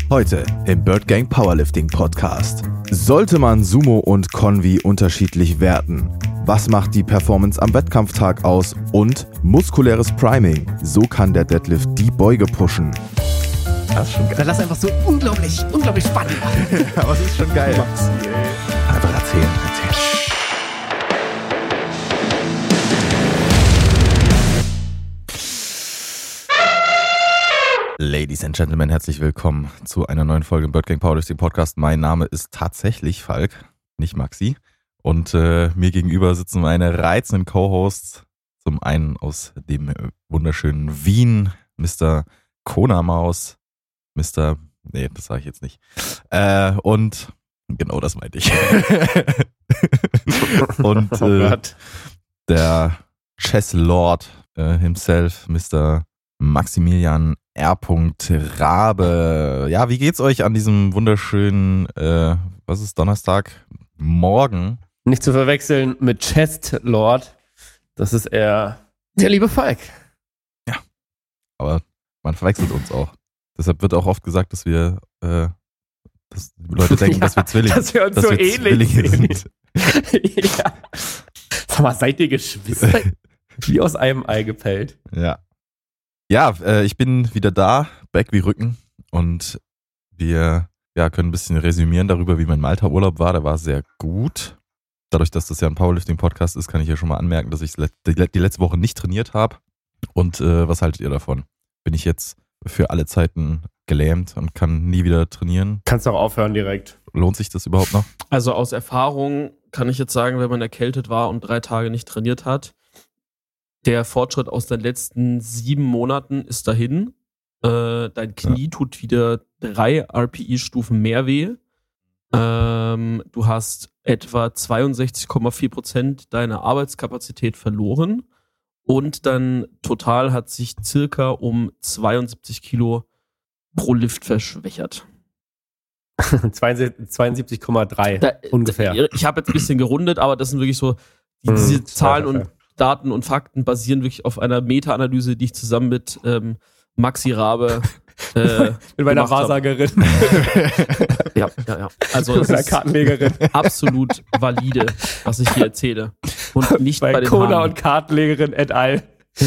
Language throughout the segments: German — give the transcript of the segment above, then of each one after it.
Heute im Bird Gang Powerlifting Podcast. Sollte man Sumo und Convi unterschiedlich werten? Was macht die Performance am Wettkampftag aus? Und muskuläres Priming. So kann der Deadlift die Beuge pushen. Das ist schon geil. Dann lass einfach so unglaublich spannend machen. Aber es ist schon geil. Einfach erzählen. Ladies and Gentlemen, herzlich willkommen zu einer neuen Folge im Bird Gang Powerlifting Podcast. Mein Name ist tatsächlich Falk, nicht Maxi. Und mir gegenüber sitzen meine reizenden Co-Hosts. Zum einen aus dem wunderschönen Wien, Mr. Kona-Maus, nee, das sage ich jetzt nicht. Und genau das meinte ich. Und der Chess Lord himself, Mr. Maximilian R. Rabe. Ja, wie geht's euch an diesem wunderschönen, was ist Donnerstag? Morgen? Nicht zu verwechseln mit Chest Lord. Das ist eher der liebe Falk. Ja, aber man verwechselt uns auch. Deshalb wird auch oft gesagt, dass wir, dass die Leute denken, ja, dass wir Zwillinge sind. Dass wir uns so ähnlich sind. Ja. Sag mal, seid ihr Geschwister? Wie aus einem Ei gepellt. Ja. Ja, ich bin wieder da, back wie Rücken, und wir können ein bisschen resümieren darüber, wie mein Malta-Urlaub war. Der war sehr gut. Dadurch, dass das ja ein Powerlifting-Podcast ist, kann ich ja schon mal anmerken, dass ich die letzte Woche nicht trainiert habe. Und was haltet ihr davon? Bin ich jetzt für alle Zeiten gelähmt und kann nie wieder trainieren? Kannst du auch aufhören direkt. Lohnt sich das überhaupt noch? Also aus Erfahrung kann ich jetzt sagen, wenn man erkältet war und 3 Tage nicht trainiert hat, der Fortschritt aus den letzten 7 Monaten ist dahin. Dein Knie tut wieder 3 RPI-Stufen mehr weh. Du hast etwa 62,4% deiner Arbeitskapazität verloren. Und dein Total hat sich circa um 72 Kilo pro Lift verschwächert. 72,3 ungefähr. Ich habe jetzt ein bisschen gerundet, aber das sind wirklich so diese Zahlen und Daten und Fakten basieren wirklich auf einer Meta-Analyse, die ich zusammen mit Maxi Rabe mit meiner Wahrsagerin. Ja. Also es ist Kartenlegerin. Absolut valide, was ich hier erzähle. Und nicht bei den Kona Haaren. und Kartenlegerin et al.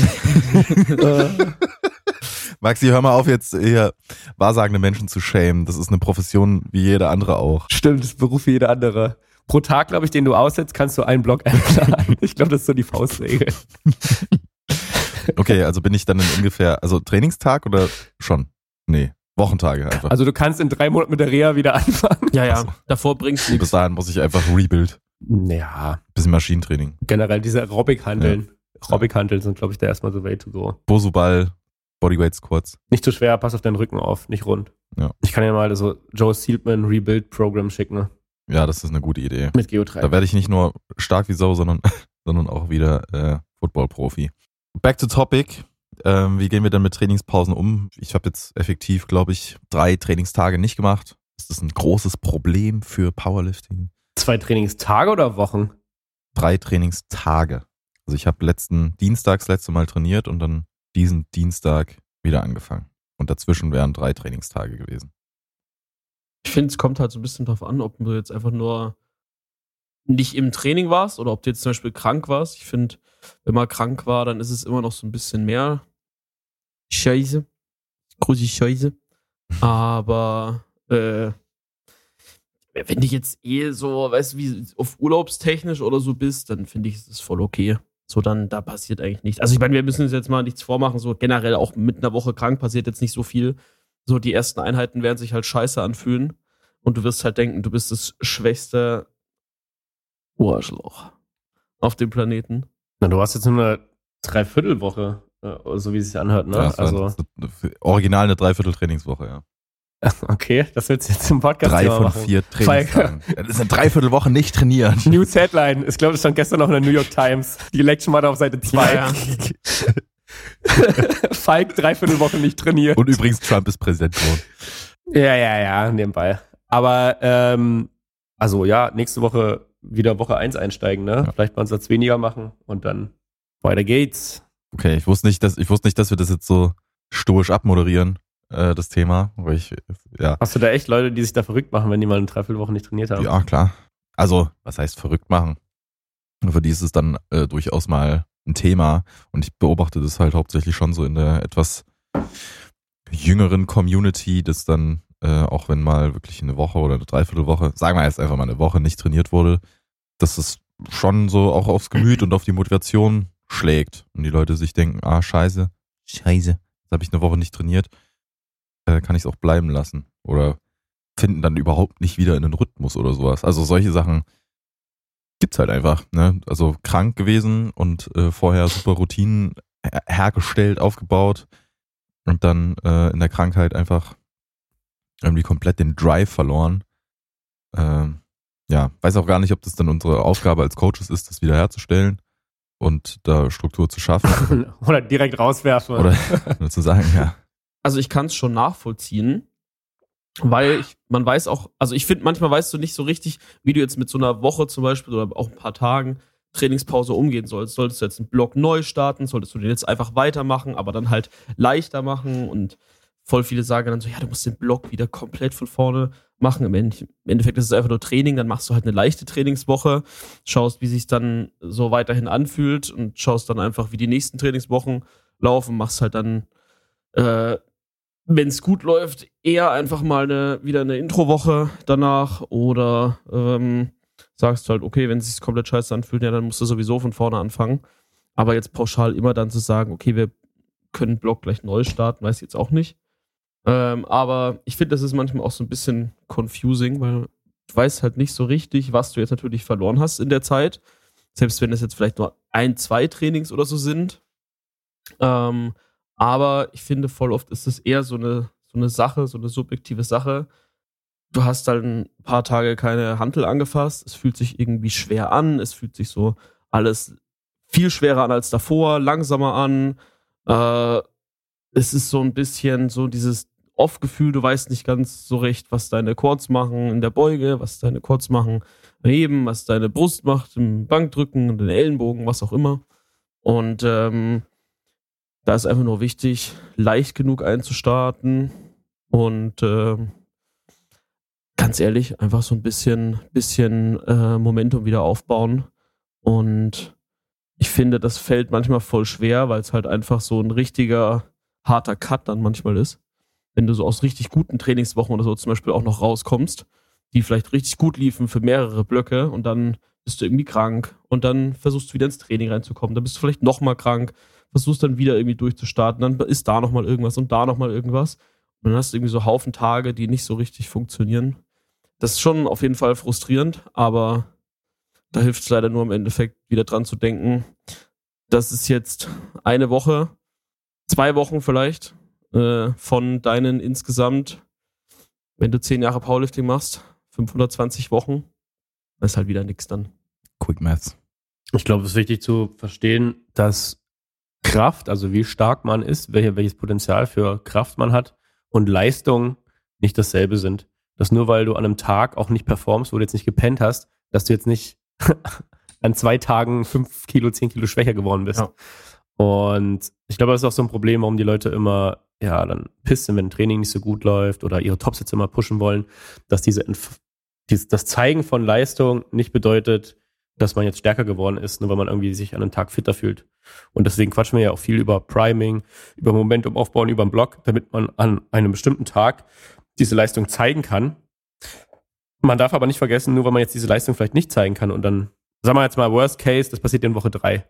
Maxi, hör mal auf, jetzt hier wahrsagende Menschen zu schämen. Das ist eine Profession wie jede andere auch. Stimmt, das ist Beruf wie jeder andere. Pro Tag, glaube ich, den du aussetzt, kannst du einen Block einplanen. Ich glaube, das ist so die Faustregel. Okay, also bin ich dann in ungefähr, also Trainingstag oder schon? Nee, Wochentage einfach. Also du kannst in 3 Monaten mit der Reha wieder anfangen. Ja. Also, Davor bringst du bis nichts. dahin muss ich einfach Rebuild. Ja, Bisschen Maschinentraining. generell diese Aerobic-Handeln. Aerobic-Handeln sind, glaube ich, der erstmal so way to go. Bosu-Ball, Bodyweight Squats. Nicht zu schwer, pass auf deinen Rücken auf, nicht rund. Ja. Ich kann ja mal so Joe Seelman Rebuild-Programm schicken. Ja, das ist eine gute Idee. Mit Geotreib. Da werde ich nicht nur stark wie Sau, sondern auch wieder Football-Profi. Back to topic. Wie gehen wir denn mit Trainingspausen um? Ich habe jetzt effektiv, glaube ich, 3 Trainingstage nicht gemacht. Ist das ein großes Problem für Powerlifting? 2 Trainingstage oder Wochen? 3 Trainingstage. Also ich habe letzten Dienstag das letzte Mal trainiert und dann diesen Dienstag wieder angefangen. Und dazwischen wären 3 Trainingstage gewesen. Ich finde, es kommt halt so ein bisschen drauf an, ob du jetzt einfach nur nicht im Training warst oder ob du jetzt zum Beispiel krank warst. Ich finde, wenn man krank war, dann ist es immer noch so ein bisschen mehr Scheiße. Große Scheiße. Aber wenn du jetzt so, weißt du, wie auf urlaubstechnisch oder so bist, dann finde ich, ist es voll okay. So, dann, da passiert eigentlich nichts. Also ich meine, wir müssen uns jetzt mal nichts vormachen, so generell auch mit einer Woche krank passiert jetzt nicht so viel. So, die ersten Einheiten werden sich halt scheiße anfühlen und du wirst halt denken, du bist das schwächste Arschloch auf dem Planeten. Na, du hast jetzt nur eine Dreiviertelwoche, so wie es sich anhört, ne? Ja, das war original eine Dreiviertel-Trainingswoche, ja. Okay, das willst du jetzt im Podcast 3 von machen. 4 Trainingstagen. Das ist eine Dreiviertelwoche nicht trainieren. News Headline. Ich glaube, das stand gestern noch in der New York Times. Die Election war da auf Seite 2. Ja. Falk 3/4 Woche nicht trainiert. Und übrigens, Trump ist Präsident geworden. Ja, nebenbei. Aber, also ja, nächste Woche wieder Woche 1 einsteigen, ne? Ja. Vielleicht mal einen Satz weniger machen und dann weiter geht's. Okay, ich wusste nicht, dass wir das jetzt so stoisch abmoderieren. das Thema. Weil Hast du da echt Leute, die sich da verrückt machen, wenn die mal eine Dreiviertelwoche nicht trainiert haben? Ja, klar. Also, was heißt verrückt machen? Für die ist es dann durchaus mal ein Thema. Und ich beobachte das halt hauptsächlich schon so in der etwas jüngeren Community, dass dann, auch wenn mal wirklich eine Woche oder eine Dreiviertelwoche, sagen wir jetzt einfach mal eine Woche nicht trainiert wurde, dass es schon so auch aufs Gemüt und auf die Motivation schlägt. Und die Leute sich denken, scheiße, jetzt habe ich eine Woche nicht trainiert, kann ich es auch bleiben lassen. Oder finden dann überhaupt nicht wieder in den Rhythmus oder sowas. Also solche Sachen gibt's halt einfach. Ne? Also krank gewesen und vorher super Routinen hergestellt, aufgebaut und dann in der Krankheit einfach irgendwie komplett den Drive verloren. Weiß auch gar nicht, ob das dann unsere Aufgabe als Coaches ist, das wieder herzustellen und da Struktur zu schaffen. Oder direkt rauswerfen. Oder nur zu sagen, ja. Also ich kann es schon nachvollziehen, weil man weiß auch, also ich finde, manchmal weißt du nicht so richtig, wie du jetzt mit so einer Woche zum Beispiel oder auch ein paar Tagen Trainingspause umgehen sollst. Solltest du jetzt einen Block neu starten, solltest du den jetzt einfach weitermachen, aber dann halt leichter machen und voll viele sagen dann so, ja, du musst den Block wieder komplett von vorne machen. Im Endeffekt ist es einfach nur Training, dann machst du halt eine leichte Trainingswoche, schaust, wie sich dann so weiterhin anfühlt und schaust dann einfach, wie die nächsten Trainingswochen laufen, machst halt dann, wenn es gut läuft, eher einfach mal wieder eine Introwoche danach oder sagst halt, okay, wenn es sich komplett scheiße anfühlt, ja, dann musst du sowieso von vorne anfangen. Aber jetzt pauschal immer dann zu sagen, okay, wir können Block gleich neu starten, weiß ich jetzt auch nicht. Aber ich finde, das ist manchmal auch so ein bisschen confusing, weil du weißt halt nicht so richtig, was du jetzt natürlich verloren hast in der Zeit. Selbst wenn es jetzt vielleicht nur 1-2 Trainings oder so sind. Aber ich finde, voll oft ist es eher so eine Sache, so eine subjektive Sache. Du hast halt ein paar Tage keine Hantel angefasst, es fühlt sich irgendwie schwer an, es fühlt sich so alles viel schwerer an als davor, langsamer an. Es ist so ein bisschen so dieses Off-Gefühl, du weißt nicht ganz so recht, was deine Quads machen in der Beuge, was deine Quads machen im Heben, was deine Brust macht im Bankdrücken, den Ellenbogen, was auch immer. Und da ist einfach nur wichtig, leicht genug einzustarten und ganz ehrlich, einfach so ein bisschen Momentum wieder aufbauen. Und ich finde, das fällt manchmal voll schwer, weil es halt einfach so ein richtiger harter Cut dann manchmal ist. Wenn du so aus richtig guten Trainingswochen oder so zum Beispiel auch noch rauskommst, die vielleicht richtig gut liefen für mehrere Blöcke und dann bist du irgendwie krank und dann versuchst du wieder ins Training reinzukommen, dann bist du vielleicht nochmal krank, versuchst dann wieder irgendwie durchzustarten, dann ist da nochmal irgendwas und da nochmal irgendwas und dann hast du irgendwie so Haufen Tage, die nicht so richtig funktionieren. Das ist schon auf jeden Fall frustrierend, aber da hilft es leider nur im Endeffekt wieder dran zu denken, das ist jetzt eine Woche, 2 Wochen vielleicht von deinen insgesamt, wenn du 10 Jahre Powerlifting machst, 520 Wochen, das ist halt wieder nix dann. Quick Maths. Ich glaube, es ist wichtig zu verstehen, dass Kraft, also wie stark man ist, welches Potenzial für Kraft man hat und Leistung nicht dasselbe sind. Dass nur weil du an einem Tag auch nicht performst, wo du jetzt nicht gepennt hast, dass du jetzt nicht an 2 Tagen 5 Kilo, 10 Kilo schwächer geworden bist. Ja. Und ich glaube, das ist auch so ein Problem, warum die Leute immer dann pisst sind, wenn ein Training nicht so gut läuft oder ihre Tops jetzt immer pushen wollen, dass das Zeigen von Leistung nicht bedeutet, dass man jetzt stärker geworden ist, nur weil man irgendwie sich an einem Tag fitter fühlt. Und deswegen quatschen wir ja auch viel über Priming, über Momentum aufbauen, über den Block, damit man an einem bestimmten Tag diese Leistung zeigen kann. Man darf aber nicht vergessen, nur weil man jetzt diese Leistung vielleicht nicht zeigen kann und dann, sagen wir jetzt mal Worst Case, das passiert in Woche 3.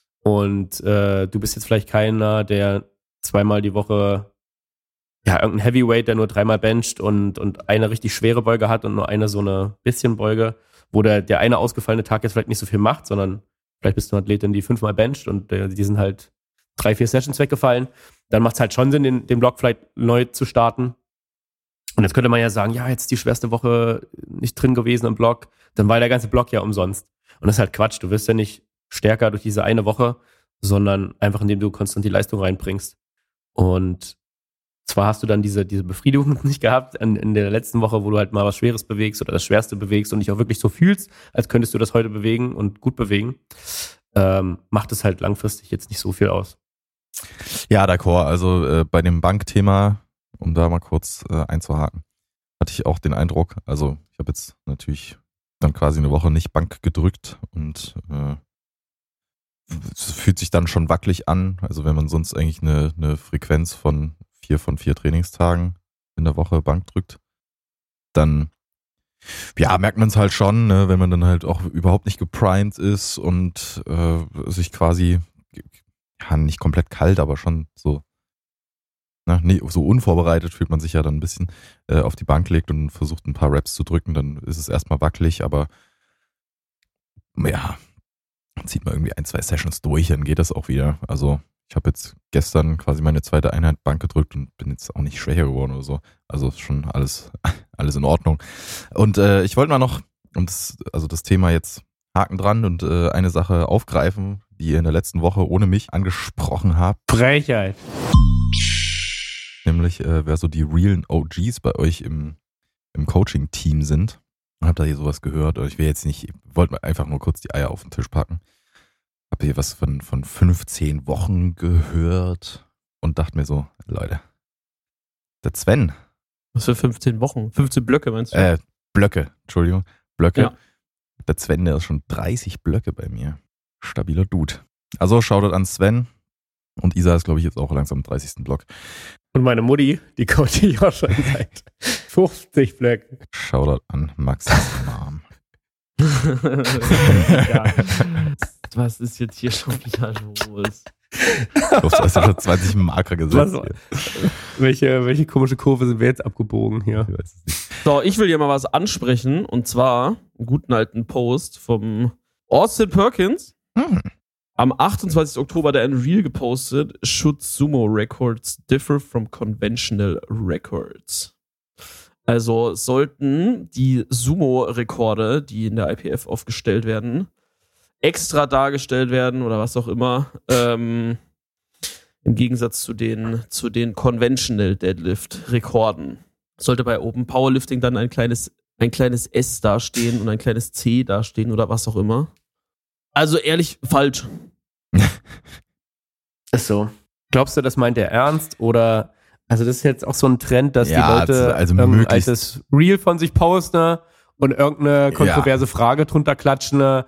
Und du bist jetzt vielleicht keiner, der 2-mal die Woche irgendein Heavyweight, der nur 3-mal bencht und eine richtig schwere Beuge hat und nur eine so eine bisschen Beuge, wo der eine ausgefallene Tag jetzt vielleicht nicht so viel macht, sondern vielleicht bist du eine Athletin, die 5-mal bencht und die sind halt 3-4 Sessions weggefallen. Dann macht es halt schon Sinn, den Block vielleicht neu zu starten. Und jetzt könnte man ja sagen, ja, jetzt die schwerste Woche nicht drin gewesen im Block, dann war der ganze Block ja umsonst. Und das ist halt Quatsch. Du wirst ja nicht stärker durch diese eine Woche, sondern einfach indem du konstant die Leistung reinbringst. Und zwar hast du dann diese Befriedigung nicht gehabt in der letzten Woche, wo du halt mal was Schweres bewegst oder das Schwerste bewegst und dich auch wirklich so fühlst, als könntest du das heute bewegen und gut bewegen, macht es halt langfristig jetzt nicht so viel aus. Ja, d'accord. Also bei dem Bankthema um da mal kurz einzuhaken. Hatte ich auch den Eindruck, also ich habe jetzt natürlich dann quasi eine Woche nicht Bank gedrückt und es fühlt sich dann schon wackelig an. Also wenn man sonst eigentlich eine Frequenz von 4 Trainingstagen in der Woche Bank drückt, dann merkt man es halt schon, ne, wenn man dann halt auch überhaupt nicht geprimed ist und sich quasi, nicht komplett kalt, aber schon so, so unvorbereitet fühlt man sich ja dann ein bisschen auf die Bank legt und versucht ein paar Reps zu drücken, dann ist es erstmal wackelig, aber zieht man irgendwie 1-2 Sessions durch, dann geht das auch wieder. Also ich habe jetzt gestern quasi meine zweite Einheit Bank gedrückt und bin jetzt auch nicht schwächer geworden oder so. Also ist schon alles in Ordnung. Und ich wollte mal noch das Thema jetzt Haken dran und eine Sache aufgreifen, die ihr in der letzten Woche ohne mich angesprochen habt. Frechheit. Nämlich, wer so die realen OGs bei euch im Coaching-Team sind. Habt ihr hier sowas gehört? Oder ich wollte mal einfach nur kurz die Eier auf den Tisch packen. Hab hier was von 15 Wochen gehört und dachte mir so, Leute, der Sven. Was für 15 Wochen? 15 Blöcke meinst du? Blöcke, Entschuldigung. Blöcke. Ja. Der Sven, der ist schon 30 Blöcke bei mir. Stabiler Dude. Also Shoutout an Sven. Und Isa ist, glaube ich, jetzt auch langsam im 30. Block. Und meine Mutti, die coache ich auch schon seit 50 Blöcken. Shoutout an Maxis Mom. Ja. Was ist jetzt hier schon wieder los? Du hast ja schon 20 Marker gesetzt. Welche komische Kurve sind wir jetzt abgebogen hier? Ich weiß es nicht. So, ich will hier mal was ansprechen. Und zwar einen guten alten Post vom Austin Perkins. Am 28. Oktober der ein Reel gepostet. Should Sumo Records differ from conventional records? Also sollten die Sumo-Rekorde, die in der IPF aufgestellt werden, extra dargestellt werden oder was auch immer, im Gegensatz zu den Conventional Deadlift-Rekorden. Sollte bei Open Powerlifting dann ein kleines S dastehen und ein kleines C dastehen oder was auch immer. Also ehrlich, falsch. Ist so. Glaubst du, das meint er ernst oder... Also das ist jetzt auch so ein Trend, dass die Leute ein altes Reel von sich posten und irgendeine kontroverse Frage drunter klatschen.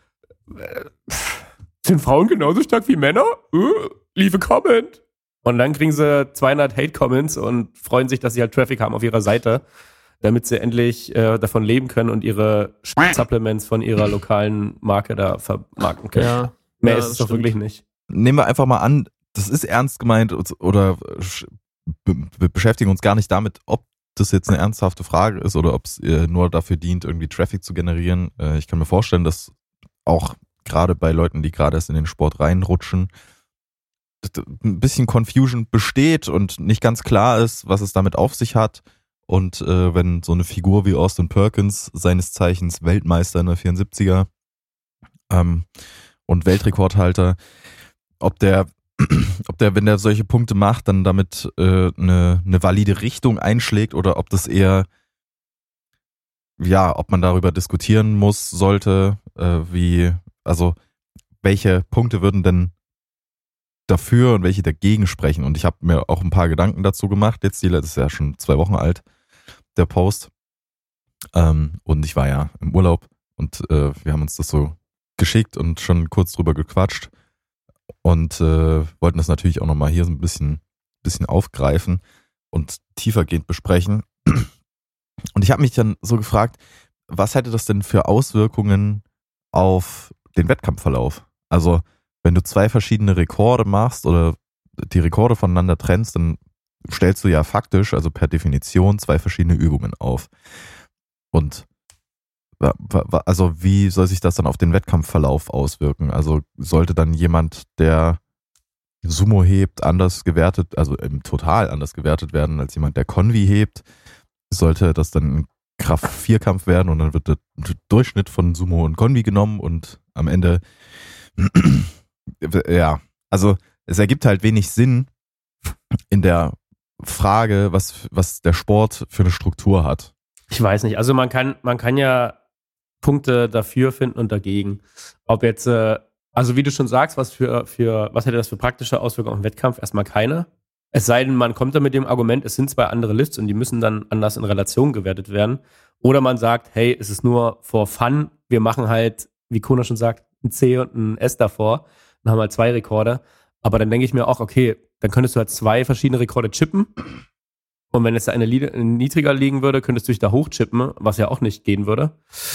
Sind Frauen genauso stark wie Männer? Leave a comment. Und dann kriegen sie 200 Hate-Comments und freuen sich, dass sie halt Traffic haben auf ihrer Seite, damit sie endlich davon leben können und ihre Supplements von ihrer lokalen Marke da vermarkten können. Ja, Mehr ist es doch wirklich nicht. Nehmen wir einfach mal an, das ist ernst gemeint oder wir beschäftigen uns gar nicht damit, ob das jetzt eine ernsthafte Frage ist oder ob es nur dafür dient, irgendwie Traffic zu generieren. Ich kann mir vorstellen, dass auch gerade bei Leuten, die gerade erst in den Sport reinrutschen, ein bisschen Confusion besteht und nicht ganz klar ist, was es damit auf sich hat. Und wenn so eine Figur wie Austin Perkins, seines Zeichens Weltmeister in der 74er und Weltrekordhalter, ob der, wenn der solche Punkte macht, dann damit eine valide Richtung einschlägt oder ob das eher, ob man darüber diskutieren sollte, welche Punkte würden denn dafür und welche dagegen sprechen. Und ich habe mir auch ein paar Gedanken dazu gemacht. Jetzt, das ist ja schon 2 Wochen alt, der Post. Und ich war ja im Urlaub und wir haben uns das so geschickt und schon kurz drüber gequatscht. Und wollten das natürlich auch nochmal hier so ein bisschen aufgreifen und tiefergehend besprechen. Und ich habe mich dann so gefragt, was hätte das denn für Auswirkungen auf den Wettkampfverlauf? Also wenn du 2 verschiedene Rekorde machst oder die Rekorde voneinander trennst, dann stellst du ja faktisch, also per Definition, 2 verschiedene Übungen auf. Und also wie soll sich das dann auf den Wettkampfverlauf auswirken? Also sollte dann jemand, der Sumo hebt, anders gewertet, also im Total anders gewertet werden als jemand, der Konvi hebt? Sollte das dann ein Kraft-4-Kampf werden und dann wird der Durchschnitt von Sumo und Konvi genommen und am Ende, also es ergibt halt wenig Sinn in der Frage, was der Sport für eine Struktur hat. Ich weiß nicht, also man kann ja Punkte dafür finden und dagegen. Ob jetzt, also wie du schon sagst, was hätte das für praktische Auswirkungen auf den Wettkampf? Erstmal keine. Es sei denn, man kommt da mit dem Argument, es sind zwei andere Lifts und die müssen dann anders in Relation gewertet werden. Oder man sagt, hey, es ist nur for fun. Wir machen halt, wie Kona schon sagt, ein C und ein S davor. Dann haben wir halt 2 Rekorde. Aber dann denke ich mir auch, okay, dann könntest du halt 2 verschiedene Rekorde chippen. Und wenn jetzt der eine niedriger liegen würde, könntest du dich da hochchippen, was ja auch nicht gehen würde.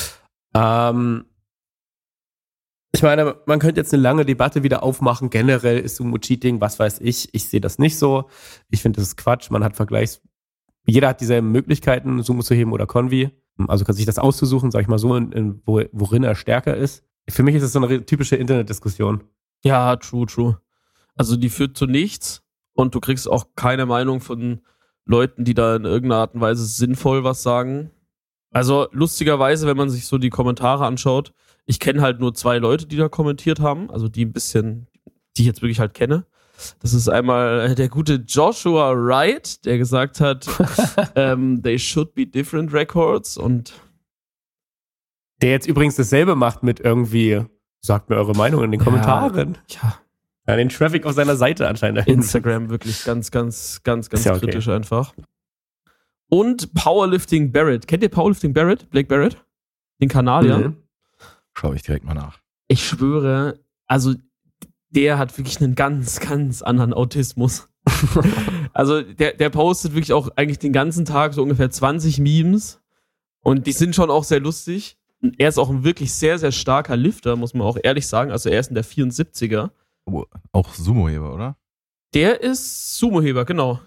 Ich meine, man könnte jetzt eine lange Debatte wieder aufmachen. Generell ist Sumo-Cheating, was weiß ich. Ich sehe das nicht so. Ich finde, das ist Quatsch. Man hat jeder hat dieselben Möglichkeiten, Sumo zu heben oder Konvi. Also kann sich das auszusuchen, sag ich mal so, worin er stärker ist. Für mich ist es so eine typische Internetdiskussion. Ja, true. Also die führt zu nichts und du kriegst auch keine Meinung von Leuten, die da in irgendeiner Art und Weise sinnvoll was sagen. Also lustigerweise, wenn man sich so die Kommentare anschaut, ich kenne halt nur 2 Leute, die da kommentiert haben, also die ich jetzt wirklich halt kenne. Das ist einmal der gute Joshua Wright, der gesagt hat, they should be different records, und der jetzt übrigens dasselbe macht mit irgendwie, sagt mir eure Meinung in den Kommentaren. Ja, den Traffic auf seiner Seite anscheinend. Instagram wirklich ganz ja okay. Kritisch einfach. Und Powerlifting Barrett. Kennt ihr Powerlifting Barrett? Blake Barrett? Den Kanadier? Mhm. Schau ich direkt mal nach. Ich schwöre, also der hat wirklich einen ganz anderen Autismus. Also der postet wirklich auch eigentlich den ganzen Tag so ungefähr 20 Memes und die sind schon auch sehr lustig. Und er ist auch ein wirklich sehr, sehr starker Lifter, muss man auch ehrlich sagen. Also er ist in der 74er. Oh, auch Sumo-Heber, oder? Der ist Sumo-Heber, genau.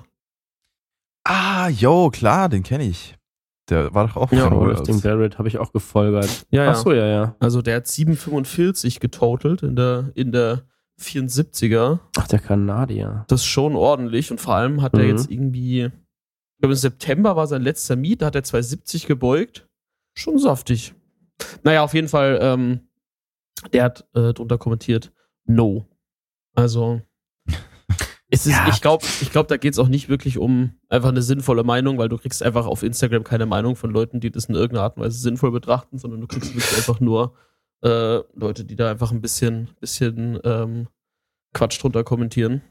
Ah, klar, den kenne ich. Der war doch auch ja, von den Barrett habe ich auch gefolgert. Ja. Achso, ja. Also der hat 7,45 getotalt in der 74er. Ach, der Kanadier. Das ist schon ordentlich und vor allem hat er jetzt irgendwie, ich glaube im September war sein letzter Meet, da hat er 2,70 gebeugt. Schon saftig. Naja, auf jeden Fall, der hat drunter kommentiert, no. Also ich glaube, da geht es auch nicht wirklich um einfach eine sinnvolle Meinung, weil du kriegst einfach auf Instagram keine Meinung von Leuten, die das in irgendeiner Art und Weise sinnvoll betrachten, sondern du kriegst wirklich einfach nur Leute, die da einfach ein bisschen Quatsch drunter kommentieren.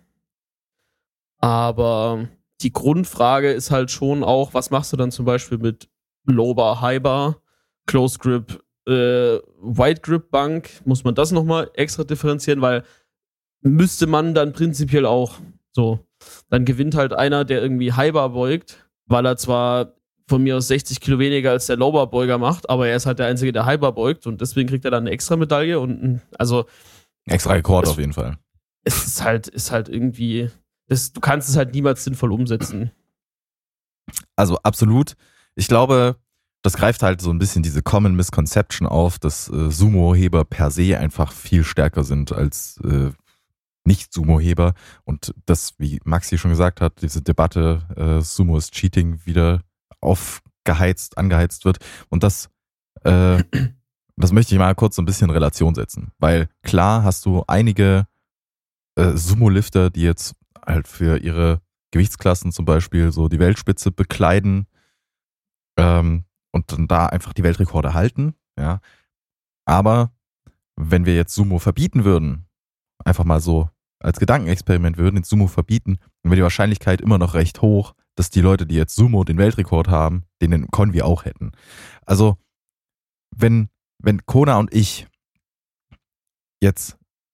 Aber die Grundfrage ist halt schon auch, was machst du dann zum Beispiel mit Low Bar, High Bar, Close Grip, Wide Grip Bank? Muss man das nochmal extra differenzieren, weil müsste man dann prinzipiell auch so. Dann gewinnt halt einer, der irgendwie High Bar beugt, weil er zwar von mir aus 60 Kilo weniger als der Low Bar Beuger macht, aber er ist halt der Einzige, der High Bar beugt und deswegen kriegt er dann eine extra Medaille und also extra Rekord auf jeden Fall. Es ist halt irgendwie, du kannst es halt niemals sinnvoll umsetzen. Also absolut. Ich glaube, das greift halt so ein bisschen diese Common Misconception auf, dass Sumo-Heber per se einfach viel stärker sind als Nicht-Sumo-Heber. Und das, wie Maxi schon gesagt hat, diese Debatte, Sumo ist Cheating, wieder angeheizt wird. Und das möchte ich mal kurz so ein bisschen in Relation setzen. Weil klar hast du einige Sumo-Lifter, die jetzt halt für ihre Gewichtsklassen zum Beispiel so die Weltspitze bekleiden und dann da einfach die Weltrekorde halten. Ja. Aber wenn wir jetzt Sumo verbieten würden, einfach mal so als Gedankenexperiment würden, den Sumo verbieten, dann wäre die Wahrscheinlichkeit immer noch recht hoch, dass die Leute, die jetzt Sumo den Weltrekord haben, den Konvi auch hätten. Also wenn Kona und ich jetzt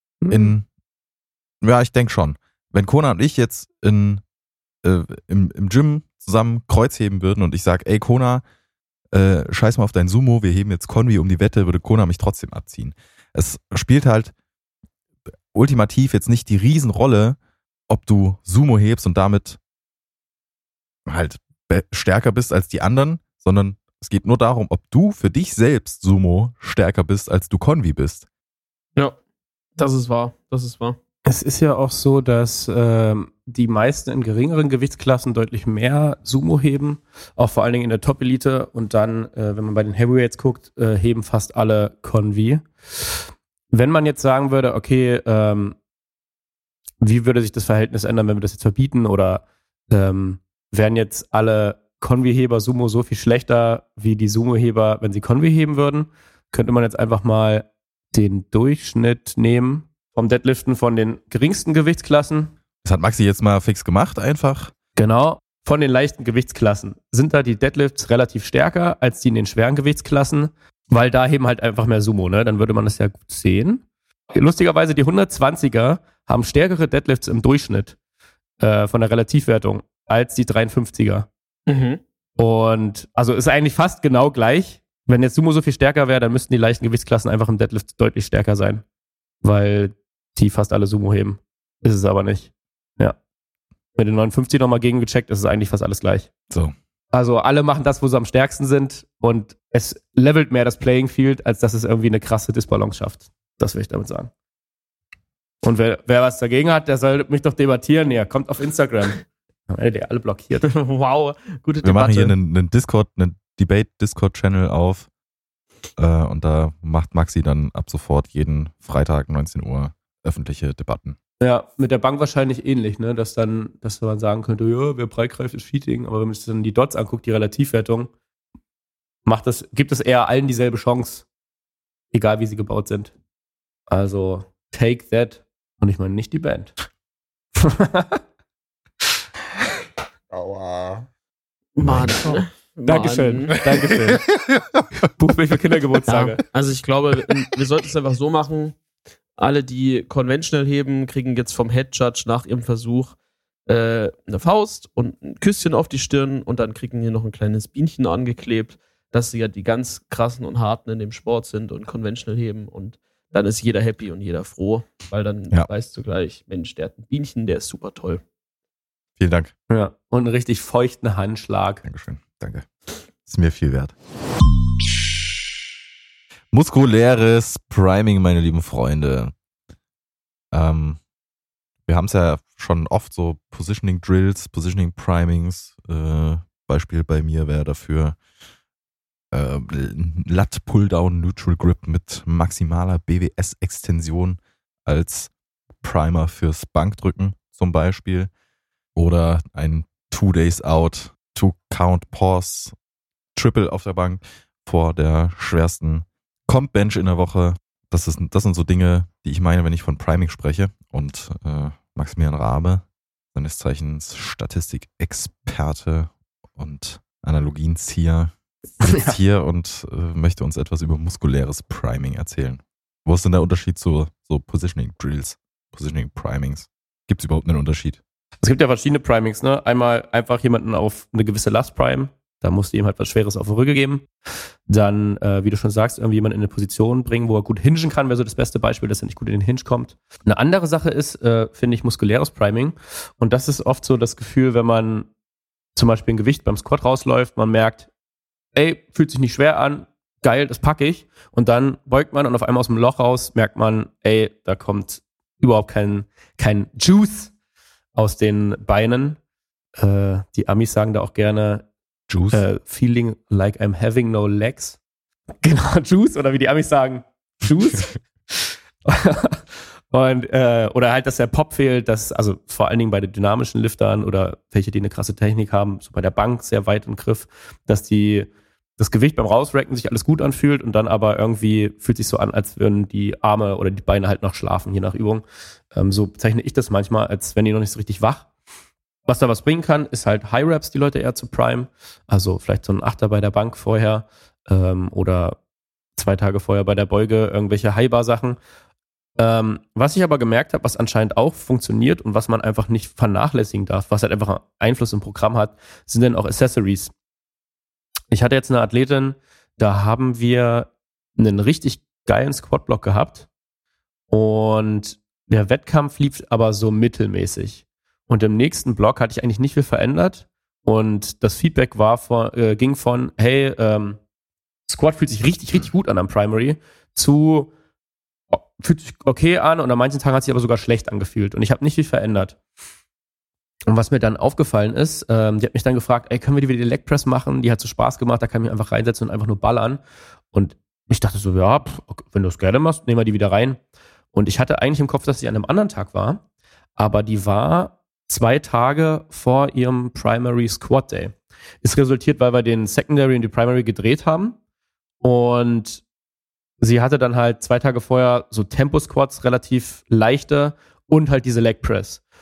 ich denke schon, wenn Kona und ich jetzt im Gym zusammen Kreuzheben würden und ich sage, ey Kona, scheiß mal auf dein Sumo, wir heben jetzt Konvi um die Wette, würde Kona mich trotzdem abziehen. Es spielt halt ultimativ jetzt nicht die Riesenrolle, ob du Sumo hebst und damit halt stärker bist als die anderen, sondern es geht nur darum, ob du für dich selbst Sumo stärker bist, als du Konvi bist. Ja, das ist wahr. Es ist ja auch so, dass die meisten in geringeren Gewichtsklassen deutlich mehr Sumo heben, auch vor allen Dingen in der Top-Elite und dann, wenn man bei den Heavyweights guckt, heben fast alle Konvi. Wenn man jetzt sagen würde, okay, wie würde sich das Verhältnis ändern, wenn wir das jetzt verbieten oder wären jetzt alle Konvi-Heber Sumo so viel schlechter wie die Sumo-Heber, wenn sie Konvi heben würden, könnte man jetzt einfach mal den Durchschnitt nehmen vom Deadliften von den geringsten Gewichtsklassen Das hat Maxi jetzt mal fix gemacht, einfach. Genau. Von den leichten Gewichtsklassen sind da die Deadlifts relativ stärker als die in den schweren Gewichtsklassen, weil da heben halt einfach mehr Sumo, ne? Dann würde man das ja gut sehen. Lustigerweise, die 120er haben stärkere Deadlifts im Durchschnitt von der Relativwertung als die 53er. Mhm. Und also ist eigentlich fast genau gleich. Wenn jetzt Sumo so viel stärker wäre, dann müssten die leichten Gewichtsklassen einfach im Deadlift deutlich stärker sein, weil die fast alle Sumo heben. Ist es aber nicht. Ja. Mit den 59 nochmal gegengecheckt, ist es eigentlich fast alles gleich. So. Also alle machen das, wo sie am stärksten sind und es levelt mehr das Playing Field, als dass es irgendwie eine krasse Disbalance schafft. Das will ich damit sagen. Und wer was dagegen hat, der soll mich doch debattieren. Ja, kommt auf Instagram. Der alle blockiert. Wow, gute Debatte. Wir machen hier einen Debate-Discord-Channel auf und da macht Maxi dann ab sofort jeden Freitag 19 Uhr öffentliche Debatten. Ja, mit der Bank wahrscheinlich ähnlich, ne? Dass man sagen könnte, ja, wer breit greift, ist Cheating. Aber wenn man sich dann die Dots anguckt, die Relativwertung, gibt es eher allen dieselbe Chance, egal wie sie gebaut sind. Also, take that. Und ich meine nicht die Band. Aua. Mann. Dankeschön. Buchbild für Kindergeburtstage. Ja, also ich glaube, wir sollten es einfach so machen. Alle, die conventional heben, kriegen jetzt vom Head Judge nach ihrem Versuch eine Faust und ein Küsschen auf die Stirn und dann kriegen hier noch ein kleines Bienchen angeklebt, dass sie ja die ganz krassen und harten in dem Sport sind und conventional heben und dann ist jeder happy und jeder froh, weil dann weißt du gleich, Mensch, der hat ein Bienchen, der ist super toll. Vielen Dank. Ja, und einen richtig feuchten Handschlag. Dankeschön. Danke. Ist mir viel wert. Muskuläres Priming, meine lieben Freunde. Wir haben es ja schon oft so Positioning Drills, Positioning Primings. Beispiel bei mir wäre dafür Lat Pulldown Neutral Grip mit maximaler BWS-Extension als Primer fürs Bankdrücken zum Beispiel. Oder ein 2 Days Out, 2 Count Pause Triple auf der Bank vor der schwersten Comp Bench in der Woche. Das sind so Dinge, die ich meine, wenn ich von Priming spreche. Und Maximilian Rabe, seines Zeichens Statistikexperte und Analogienzieher, sitzt hier und möchte uns etwas über muskuläres Priming erzählen. Wo ist denn der Unterschied zu so Positioning Drills, Positioning Primings? Gibt es überhaupt einen Unterschied? Es gibt ja verschiedene Primings, ne? Einmal einfach jemanden auf eine gewisse Last prime. Da musst du ihm halt was Schweres auf den Rücken geben. Dann, wie du schon sagst, irgendwie jemanden in eine Position bringen, wo er gut hingen kann, wäre so das beste Beispiel, dass er nicht gut in den Hinge kommt. Eine andere Sache ist, finde ich, muskuläres Priming. Und das ist oft so das Gefühl, wenn man zum Beispiel ein Gewicht beim Squat rausläuft, man merkt, ey, fühlt sich nicht schwer an, geil, das packe ich. Und dann beugt man und auf einmal aus dem Loch raus merkt man, ey, da kommt überhaupt kein Juice aus den Beinen. Die Amis sagen da auch gerne Juice? Feeling like I'm having no legs. Genau, Juice, oder wie die Amis sagen, Juice. Und, oder halt, dass der Pop fehlt, also vor allen Dingen bei den dynamischen Liftern oder welche, die eine krasse Technik haben, so bei der Bank sehr weit im Griff, dass das Gewicht beim Rausracken sich alles gut anfühlt und dann aber irgendwie fühlt sich so an, als würden die Arme oder die Beine halt noch schlafen, je nach Übung. So bezeichne ich das manchmal, als wenn die noch nicht so richtig wach. Was da was bringen kann, ist halt High Reps, die Leute eher zu prime. Also vielleicht so ein Achter bei der Bank vorher oder 2 Tage vorher bei der Beuge, irgendwelche High-Bar-Sachen. Was ich aber gemerkt habe, was anscheinend auch funktioniert und was man einfach nicht vernachlässigen darf, was halt einfach Einfluss im Programm hat, sind dann auch Accessories. Ich hatte jetzt eine Athletin, da haben wir einen richtig geilen Squat-Block gehabt und der Wettkampf lief aber so mittelmäßig. Und im nächsten Block hatte ich eigentlich nicht viel verändert und das Feedback ging von, hey, Squat fühlt sich richtig, richtig gut an am Primary zu fühlt sich okay an und an manchen Tagen hat sich aber sogar schlecht angefühlt und ich habe nicht viel verändert. Und was mir dann aufgefallen ist, die hat mich dann gefragt, ey, können wir wieder die Leg Press machen? Die hat so Spaß gemacht, da kann ich mich einfach reinsetzen und einfach nur ballern. Und ich dachte so, ja, okay, wenn du es gerne machst, nehmen wir die wieder rein. Und ich hatte eigentlich im Kopf, dass sie an einem anderen Tag war, aber die war 2 Tage vor ihrem Primary Squat Day. Ist resultiert, weil wir den Secondary und die Primary gedreht haben und sie hatte dann halt 2 Tage vorher so Tempo-Squats, relativ leichte und halt diese Leg Press.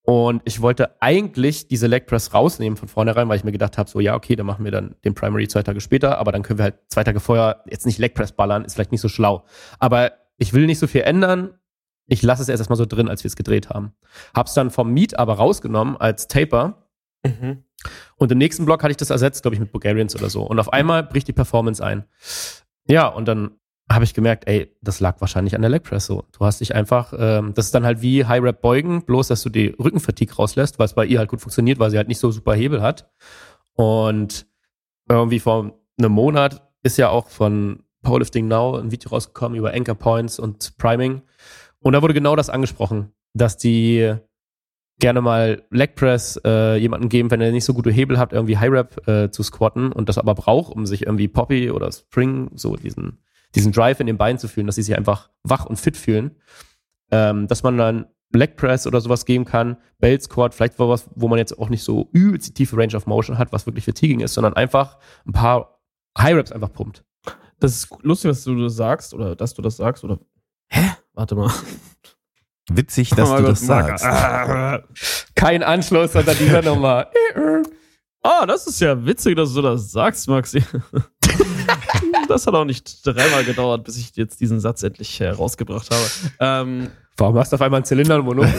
Und ich wollte eigentlich diese Leg Press rausnehmen von vornherein, weil ich mir gedacht habe, so ja, okay, dann machen wir dann den Primary 2 Tage später, aber dann können wir halt 2 Tage vorher jetzt nicht Leg Press ballern, ist vielleicht nicht so schlau. Aber ich will nicht so viel ändern. Ich lasse es erstmal so drin, als wir es gedreht haben. Hab's dann vom Meat aber rausgenommen als Taper. Mhm. Und im nächsten Block hatte ich das ersetzt, glaube ich, mit Bulgarians oder so. Und auf einmal bricht die Performance ein. Ja, und dann habe ich gemerkt, ey, das lag wahrscheinlich an der Leg Press so. Du hast dich einfach, das ist dann halt wie High Rep beugen, bloß dass du die Rückenfatigue rauslässt, weil es bei ihr halt gut funktioniert, weil sie halt nicht so super Hebel hat. Und irgendwie vor einem Monat ist ja auch von Powerlifting Now ein Video rausgekommen über Anchor Points und Priming. Und da wurde genau das angesprochen, dass die gerne mal Leg Press jemanden geben, wenn er nicht so gute Hebel hat, irgendwie High Rep zu squatten und das aber braucht, um sich irgendwie Poppy oder Spring, so diesen Drive in den Beinen zu fühlen, dass sie sich einfach wach und fit fühlen. Dass man dann Leg Press oder sowas geben kann, Belt Squat, vielleicht war was, wo man jetzt auch nicht so übelst die tiefe Range of Motion hat, was wirklich fatiguing ist, sondern einfach ein paar High Reps einfach pumpt. Das ist lustig, dass du das sagst, oder dass du das sagst, oder. Hä? Warte mal. Witzig, dass du das sagst. Kein Anschluss unter dieser Nummer. Das ist ja witzig, dass du das sagst, Maxi. Das hat auch nicht 3-mal gedauert, bis ich jetzt diesen Satz endlich rausgebracht habe. Warum hast du auf einmal einen Zylinder und Monopoly?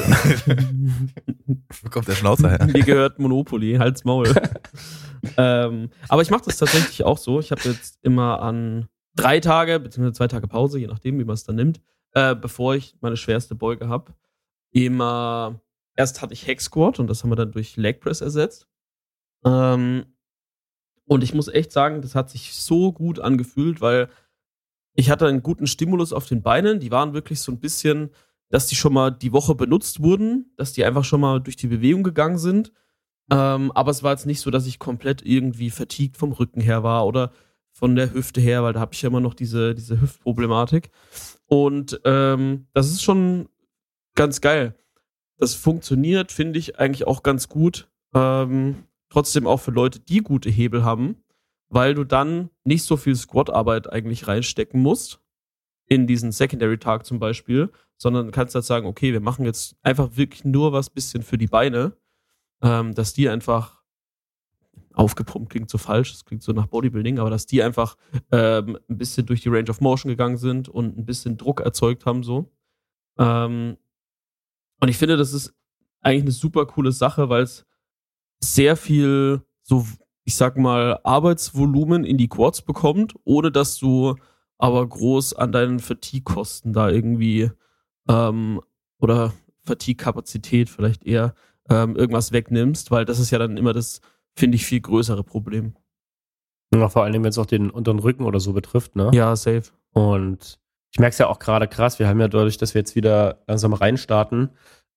Wo kommt der Schnauzer her? Mir gehört Monopoly, Hals, Maul. Aber ich mache das tatsächlich auch so. Ich habe jetzt immer an 3 Tage, beziehungsweise 2 Tage Pause, je nachdem, wie man es dann nimmt, bevor ich meine schwerste Beuge habe, immer, erst hatte ich Hack Squat und das haben wir dann durch Leg Press ersetzt. Und ich muss echt sagen, das hat sich so gut angefühlt, weil ich hatte einen guten Stimulus auf den Beinen. Die waren wirklich so ein bisschen, dass die schon mal die Woche benutzt wurden, dass die einfach schon mal durch die Bewegung gegangen sind. Aber es war jetzt nicht so, dass ich komplett irgendwie fatigued vom Rücken her war oder von der Hüfte her, weil da habe ich ja immer noch diese Hüftproblematik. Und das ist schon ganz geil. Das funktioniert, finde ich, eigentlich auch ganz gut. Trotzdem auch für Leute, die gute Hebel haben, weil du dann nicht so viel Squat-Arbeit eigentlich reinstecken musst, in diesen Secondary-Tag zum Beispiel, sondern kannst halt sagen, okay, wir machen jetzt einfach wirklich nur was bisschen für die Beine, dass die einfach aufgepumpt klingt so falsch, das klingt so nach Bodybuilding, aber dass die einfach ein bisschen durch die Range of Motion gegangen sind und ein bisschen Druck erzeugt haben so. Und ich finde, das ist eigentlich eine super coole Sache, weil es sehr viel, so, ich sag mal, Arbeitsvolumen in die Quads bekommt, ohne dass du aber groß an deinen Fatigue-Kosten da irgendwie oder Fatigue-Kapazität vielleicht eher irgendwas wegnimmst, weil das ist ja dann immer das, finde ich, viel größere Problem. Ja, vor allem, wenn es auch den unteren Rücken oder so betrifft, ne? Ja, safe. Und ich merke es ja auch gerade krass, wir haben ja dadurch, dass wir jetzt wieder langsam reinstarten,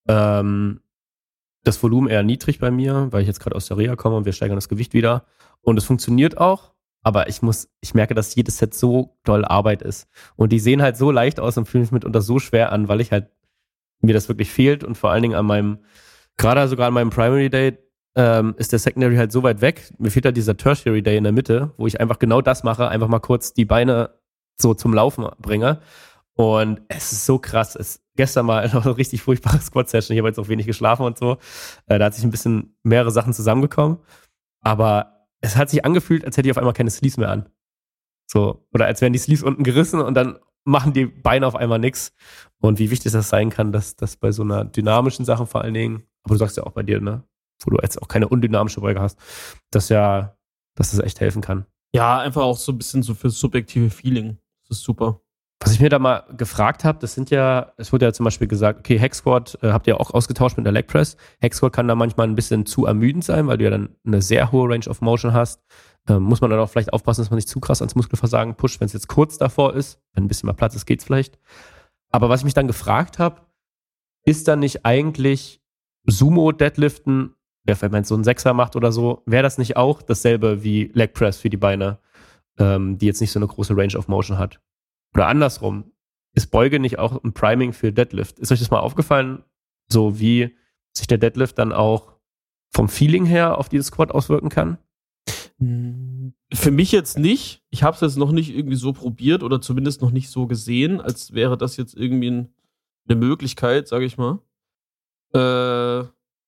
das Volumen eher niedrig bei mir, weil ich jetzt gerade aus der Reha komme und wir steigern das Gewicht wieder. Und es funktioniert auch, aber ich merke, dass jedes Set so doll Arbeit ist. Und die sehen halt so leicht aus und fühlen sich mitunter so schwer an, weil mir das wirklich fehlt und vor allen Dingen gerade sogar an meinem Primary Day, ist der Secondary halt so weit weg. Mir fehlt halt dieser Tertiary Day in der Mitte, wo ich einfach genau das mache, einfach mal kurz die Beine so zum Laufen bringe. Und es ist so krass. Gestern mal noch eine richtig furchtbare Squat-Session. Ich habe jetzt auch wenig geschlafen und so. Da hat sich ein bisschen mehrere Sachen zusammengekommen. Aber es hat sich angefühlt, als hätte ich auf einmal keine Sleeves mehr an. So. Oder als wären die Sleeves unten gerissen und dann machen die Beine auf einmal nichts. Und wie wichtig das sein kann, dass das bei so einer dynamischen Sache vor allen Dingen, aber du sagst ja auch bei dir, ne, wo du jetzt auch keine undynamische Beuge hast, dass das echt helfen kann. Ja, einfach auch so ein bisschen so fürs subjektive Feeling. Das ist super. Was ich mir da mal gefragt habe, es wurde ja zum Beispiel gesagt, okay, Hack Squat habt ihr auch ausgetauscht mit der Leg Press. Hack Squat kann da manchmal ein bisschen zu ermüdend sein, weil du ja dann eine sehr hohe Range of Motion hast. Muss man dann auch vielleicht aufpassen, dass man nicht zu krass ans Muskelversagen pusht, wenn es jetzt kurz davor ist. Wenn ein bisschen mehr Platz ist, geht's vielleicht. Aber was ich mich dann gefragt habe, ist dann nicht eigentlich Sumo-Deadliften, ja, wenn man jetzt so einen Sechser macht oder so, wäre das nicht auch dasselbe wie Leg Press für die Beine, die jetzt nicht so eine große Range of Motion hat? Oder andersrum, ist Beuge nicht auch ein Priming für Deadlift? Ist euch das mal aufgefallen, so wie sich der Deadlift dann auch vom Feeling her auf dieses Squat auswirken kann? Für mich jetzt nicht. Ich habe es jetzt noch nicht irgendwie so probiert oder zumindest noch nicht so gesehen, als wäre das jetzt irgendwie eine Möglichkeit, sage ich mal.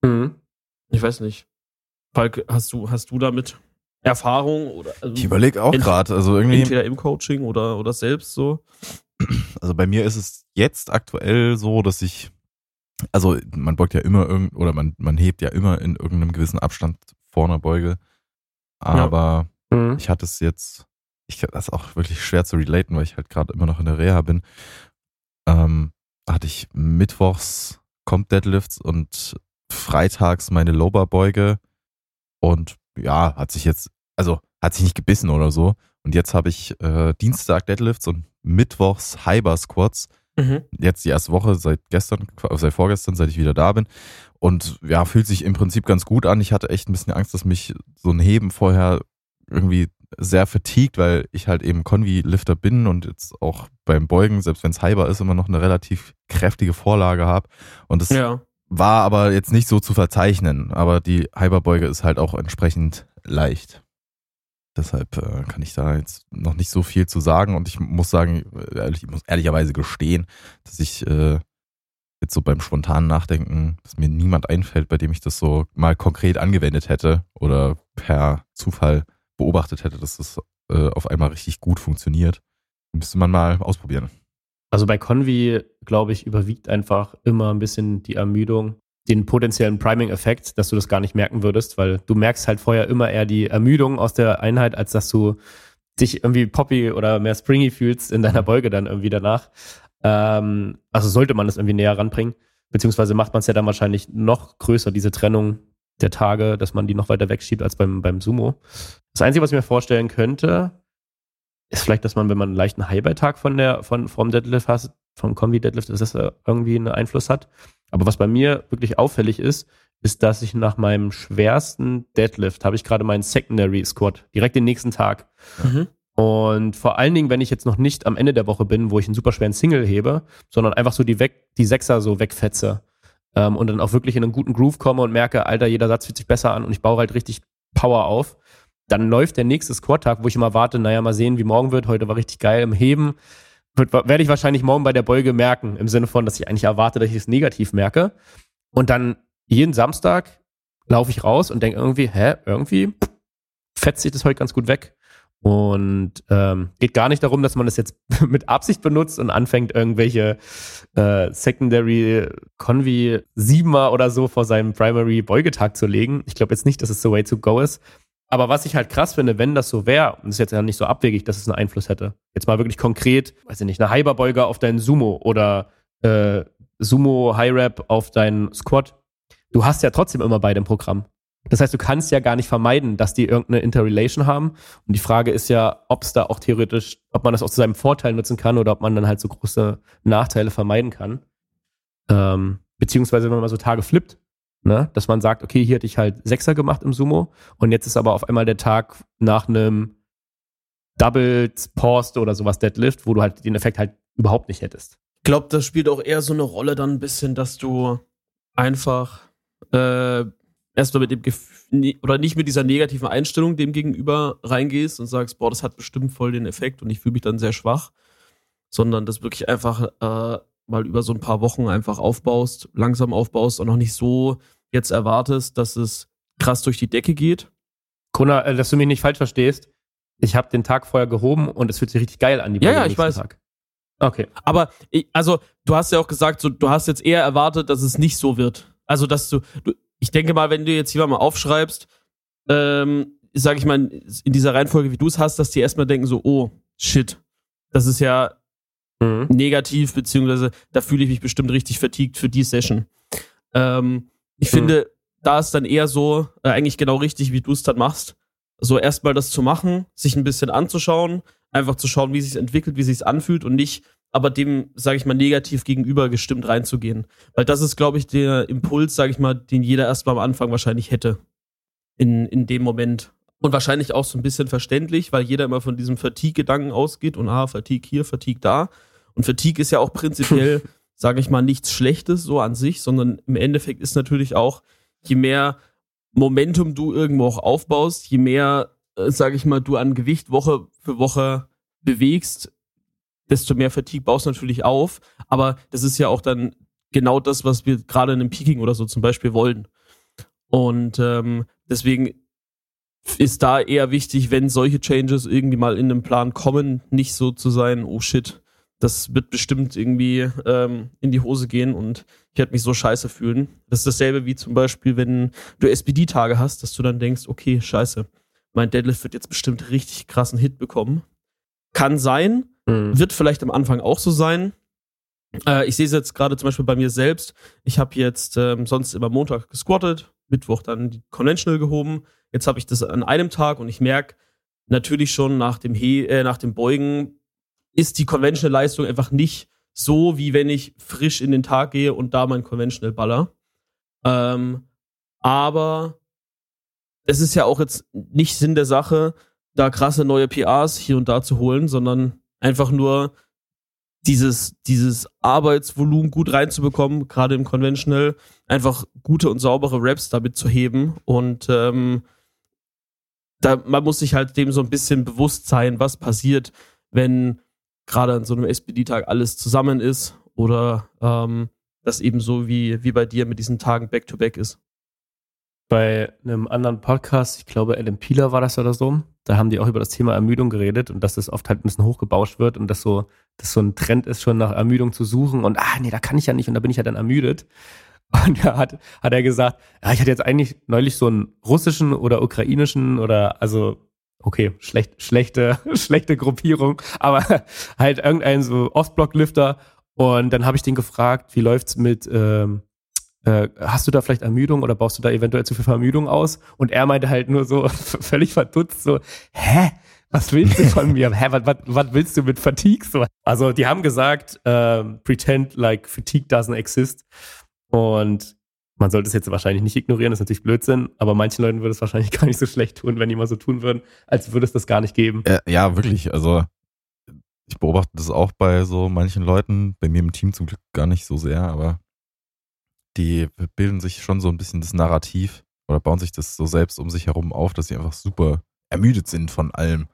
Ich weiß nicht. Falk, hast du damit Erfahrung? Oder, also Ich überlege auch gerade, also irgendwie. Entweder im Coaching oder selbst so. Also bei mir ist es jetzt aktuell so, dass also man beugt ja immer man hebt ja immer in irgendeinem gewissen Abstand vor einer Beuge. Aber ich hatte es jetzt, das ist auch wirklich schwer zu relaten, weil ich halt gerade immer noch in der Reha bin. Hatte ich mittwochs Comp Deadlifts und freitags meine Low-Bar-Beuge und ja, hat sich nicht gebissen oder so. Und jetzt habe ich Dienstag Deadlifts und mittwochs High-Bar Squats. Jetzt die erste Woche seit vorgestern, seit ich wieder da bin. Und ja, fühlt sich im Prinzip ganz gut an. Ich hatte echt ein bisschen Angst, dass mich so ein Heben vorher irgendwie sehr fatigued, weil ich halt eben Convi-Lifter bin und jetzt auch beim Beugen, selbst wenn es High-Bar ist, immer noch eine relativ kräftige Vorlage habe. Und das war aber jetzt nicht so zu verzeichnen. Aber die High-Bar-Beuge ist halt auch entsprechend leicht. Deshalb kann ich da jetzt noch nicht so viel zu sagen und ich muss sagen, ich muss ehrlicherweise gestehen, dass ich jetzt so beim spontanen Nachdenken, dass mir niemand einfällt, bei dem ich das so mal konkret angewendet hätte oder per Zufall beobachtet hätte, dass das auf einmal richtig gut funktioniert. Müsste man mal ausprobieren. Also bei Convi, glaube ich, überwiegt einfach immer ein bisschen die Ermüdung, den potenziellen Priming-Effekt, dass du das gar nicht merken würdest, weil du merkst halt vorher immer eher die Ermüdung aus der Einheit, als dass du dich irgendwie poppy oder mehr springy fühlst in deiner Beuge dann irgendwie danach. Also sollte man das irgendwie näher ranbringen, beziehungsweise macht man es ja dann wahrscheinlich noch größer, diese Trennung der Tage, dass man die noch weiter wegschiebt als beim Sumo. Das Einzige, was ich mir vorstellen könnte, ist vielleicht, dass man, wenn man einen leichten High-Bar-Tag vom Deadlift hat, vom Combi-Deadlift, dass das irgendwie einen Einfluss hat. Aber was bei mir wirklich auffällig ist, dass ich nach meinem schwersten Deadlift habe ich gerade meinen Secondary Squat, direkt den nächsten Tag. Und vor allen Dingen, wenn ich jetzt noch nicht am Ende der Woche bin, wo ich einen super schweren Single hebe, sondern einfach so die Sechser so wegfetze und dann auch wirklich in einen guten Groove komme und merke, Alter, jeder Satz fühlt sich besser an und ich baue halt richtig Power auf, dann läuft der nächste Squat-Tag, wo ich immer warte, mal sehen, wie morgen wird. Heute war richtig geil im Heben. Werde ich wahrscheinlich morgen bei der Beuge merken, im Sinne von, dass ich eigentlich erwarte, dass ich es negativ merke. Und dann jeden Samstag laufe ich raus und denke irgendwie fetzt sich das heute ganz gut weg. Und geht gar nicht darum, dass man das jetzt mit Absicht benutzt und anfängt, irgendwelche Secondary Convi 7er oder so vor seinem Primary Beugetag zu legen. Ich glaube jetzt nicht, dass es the way to go ist. Aber was ich halt krass finde, wenn das so wäre, und das ist jetzt ja nicht so abwegig, dass es einen Einfluss hätte. Jetzt mal wirklich konkret, weiß ich nicht, eine High-Bar-Beuge auf deinen Sumo oder Sumo High-Rap auf deinen Squat. Du hast ja trotzdem immer beide im Programm. Das heißt, du kannst ja gar nicht vermeiden, dass die irgendeine Interrelation haben. Und die Frage ist ja, ob es da auch theoretisch, ob man das auch zu seinem Vorteil nutzen kann oder ob man dann halt so große Nachteile vermeiden kann. Beziehungsweise, wenn man mal so Tage flippt, ne, dass man sagt, okay, hier hätte ich halt Sechser gemacht im Sumo und jetzt ist aber auf einmal der Tag nach einem Doubled, Paused oder sowas Deadlift, wo du halt den Effekt halt überhaupt nicht hättest. Ich glaube, das spielt auch eher so eine Rolle dann ein bisschen, dass du einfach erstmal mit dem Gefühl oder nicht mit dieser negativen Einstellung dem gegenüber reingehst und sagst, boah, das hat bestimmt voll den Effekt und ich fühle mich dann sehr schwach, sondern das wirklich einfach mal über so ein paar Wochen einfach langsam aufbaust und noch nicht so jetzt erwartest, dass es krass durch die Decke geht. Kona, dass du mich nicht falsch verstehst, ich habe den Tag vorher gehoben und es fühlt sich richtig geil an, die Ja, ich weiß. Tag. Okay. Aber, du hast ja auch gesagt, so, du hast jetzt eher erwartet, dass es nicht so wird. Also, dass ich denke mal, wenn du jetzt hier mal aufschreibst, sag ich mal, in dieser Reihenfolge, wie du es hast, dass die erstmal denken so, oh, shit, das ist ja negativ, beziehungsweise da fühle ich mich bestimmt richtig fatigued für die Session. Ich finde, da ist dann eher so, eigentlich genau richtig, wie du es dann machst, so erstmal das zu machen, sich ein bisschen anzuschauen, einfach zu schauen, wie es sich entwickelt, wie es sich anfühlt und nicht aber dem, sage ich mal, negativ gegenüber gestimmt reinzugehen. Weil das ist, glaube ich, der Impuls, sage ich mal, den jeder erstmal am Anfang wahrscheinlich hätte. In dem Moment. Und wahrscheinlich auch so ein bisschen verständlich, weil jeder immer von diesem Fatigue-Gedanken ausgeht und Fatigue hier, Fatigue da. Und Fatigue ist ja auch prinzipiell, sage ich mal, nichts Schlechtes so an sich, sondern im Endeffekt ist natürlich auch, je mehr Momentum du irgendwo auch aufbaust, je mehr, sage ich mal, du an Gewicht Woche für Woche bewegst, desto mehr Fatigue baust du natürlich auf. Aber das ist ja auch dann genau das, was wir gerade in einem Peaking oder so zum Beispiel wollen. Und deswegen ist da eher wichtig, wenn solche Changes irgendwie mal in den Plan kommen, nicht so zu sein, oh shit, das wird bestimmt irgendwie in die Hose gehen und ich werde mich so scheiße fühlen. Das ist dasselbe wie zum Beispiel, wenn du SPD-Tage hast, dass du dann denkst, okay, scheiße, mein Deadlift wird jetzt bestimmt richtig krassen Hit bekommen. Kann sein, wird vielleicht am Anfang auch so sein. Ich sehe es jetzt gerade zum Beispiel bei mir selbst. Ich habe jetzt sonst immer Montag gesquattet, Mittwoch dann die Conventional gehoben. Jetzt habe ich das an einem Tag und ich merke natürlich schon nach dem Beugen ist die Conventional-Leistung einfach nicht so, wie wenn ich frisch in den Tag gehe und da mein Conventional baller. Aber es ist ja auch jetzt nicht Sinn der Sache, da krasse neue PRs hier und da zu holen, sondern einfach nur dieses Arbeitsvolumen gut reinzubekommen, gerade im Conventional, einfach gute und saubere Reps damit zu heben und man muss sich halt dem so ein bisschen bewusst sein, was passiert, wenn gerade an so einem SPD-Tag alles zusammen ist oder das eben so wie bei dir mit diesen Tagen Back-to-Back ist. Bei einem anderen Podcast, ich glaube Adam Peeler war das oder so, da haben die auch über das Thema Ermüdung geredet und dass das oft halt ein bisschen hochgebauscht wird und dass so ein Trend ist, schon nach Ermüdung zu suchen und nee, da kann ich ja nicht und da bin ich ja dann ermüdet. Und da hat er gesagt, ja, ich hatte jetzt eigentlich neulich so einen russischen oder ukrainischen oder, also, okay, schlechte Gruppierung, aber halt irgendein so Ostblock-Lifter und dann habe ich den gefragt, wie läuft's mit, hast du da vielleicht Ermüdung oder baust du da eventuell zu viel Vermüdung aus? Und er meinte halt nur so völlig verdutzt so, was willst du von mir? Was willst du mit Fatigue? So. Also die haben gesagt, pretend like fatigue doesn't exist. Und man sollte es jetzt wahrscheinlich nicht ignorieren, das ist natürlich Blödsinn, aber manchen Leuten würde es wahrscheinlich gar nicht so schlecht tun, wenn die mal so tun würden, als würde es das gar nicht geben. Ja, wirklich. Also ich beobachte das auch bei so manchen Leuten, bei mir im Team zum Glück gar nicht so sehr, aber die bilden sich schon so ein bisschen das Narrativ oder bauen sich das so selbst um sich herum auf, dass sie einfach super ermüdet sind von allem.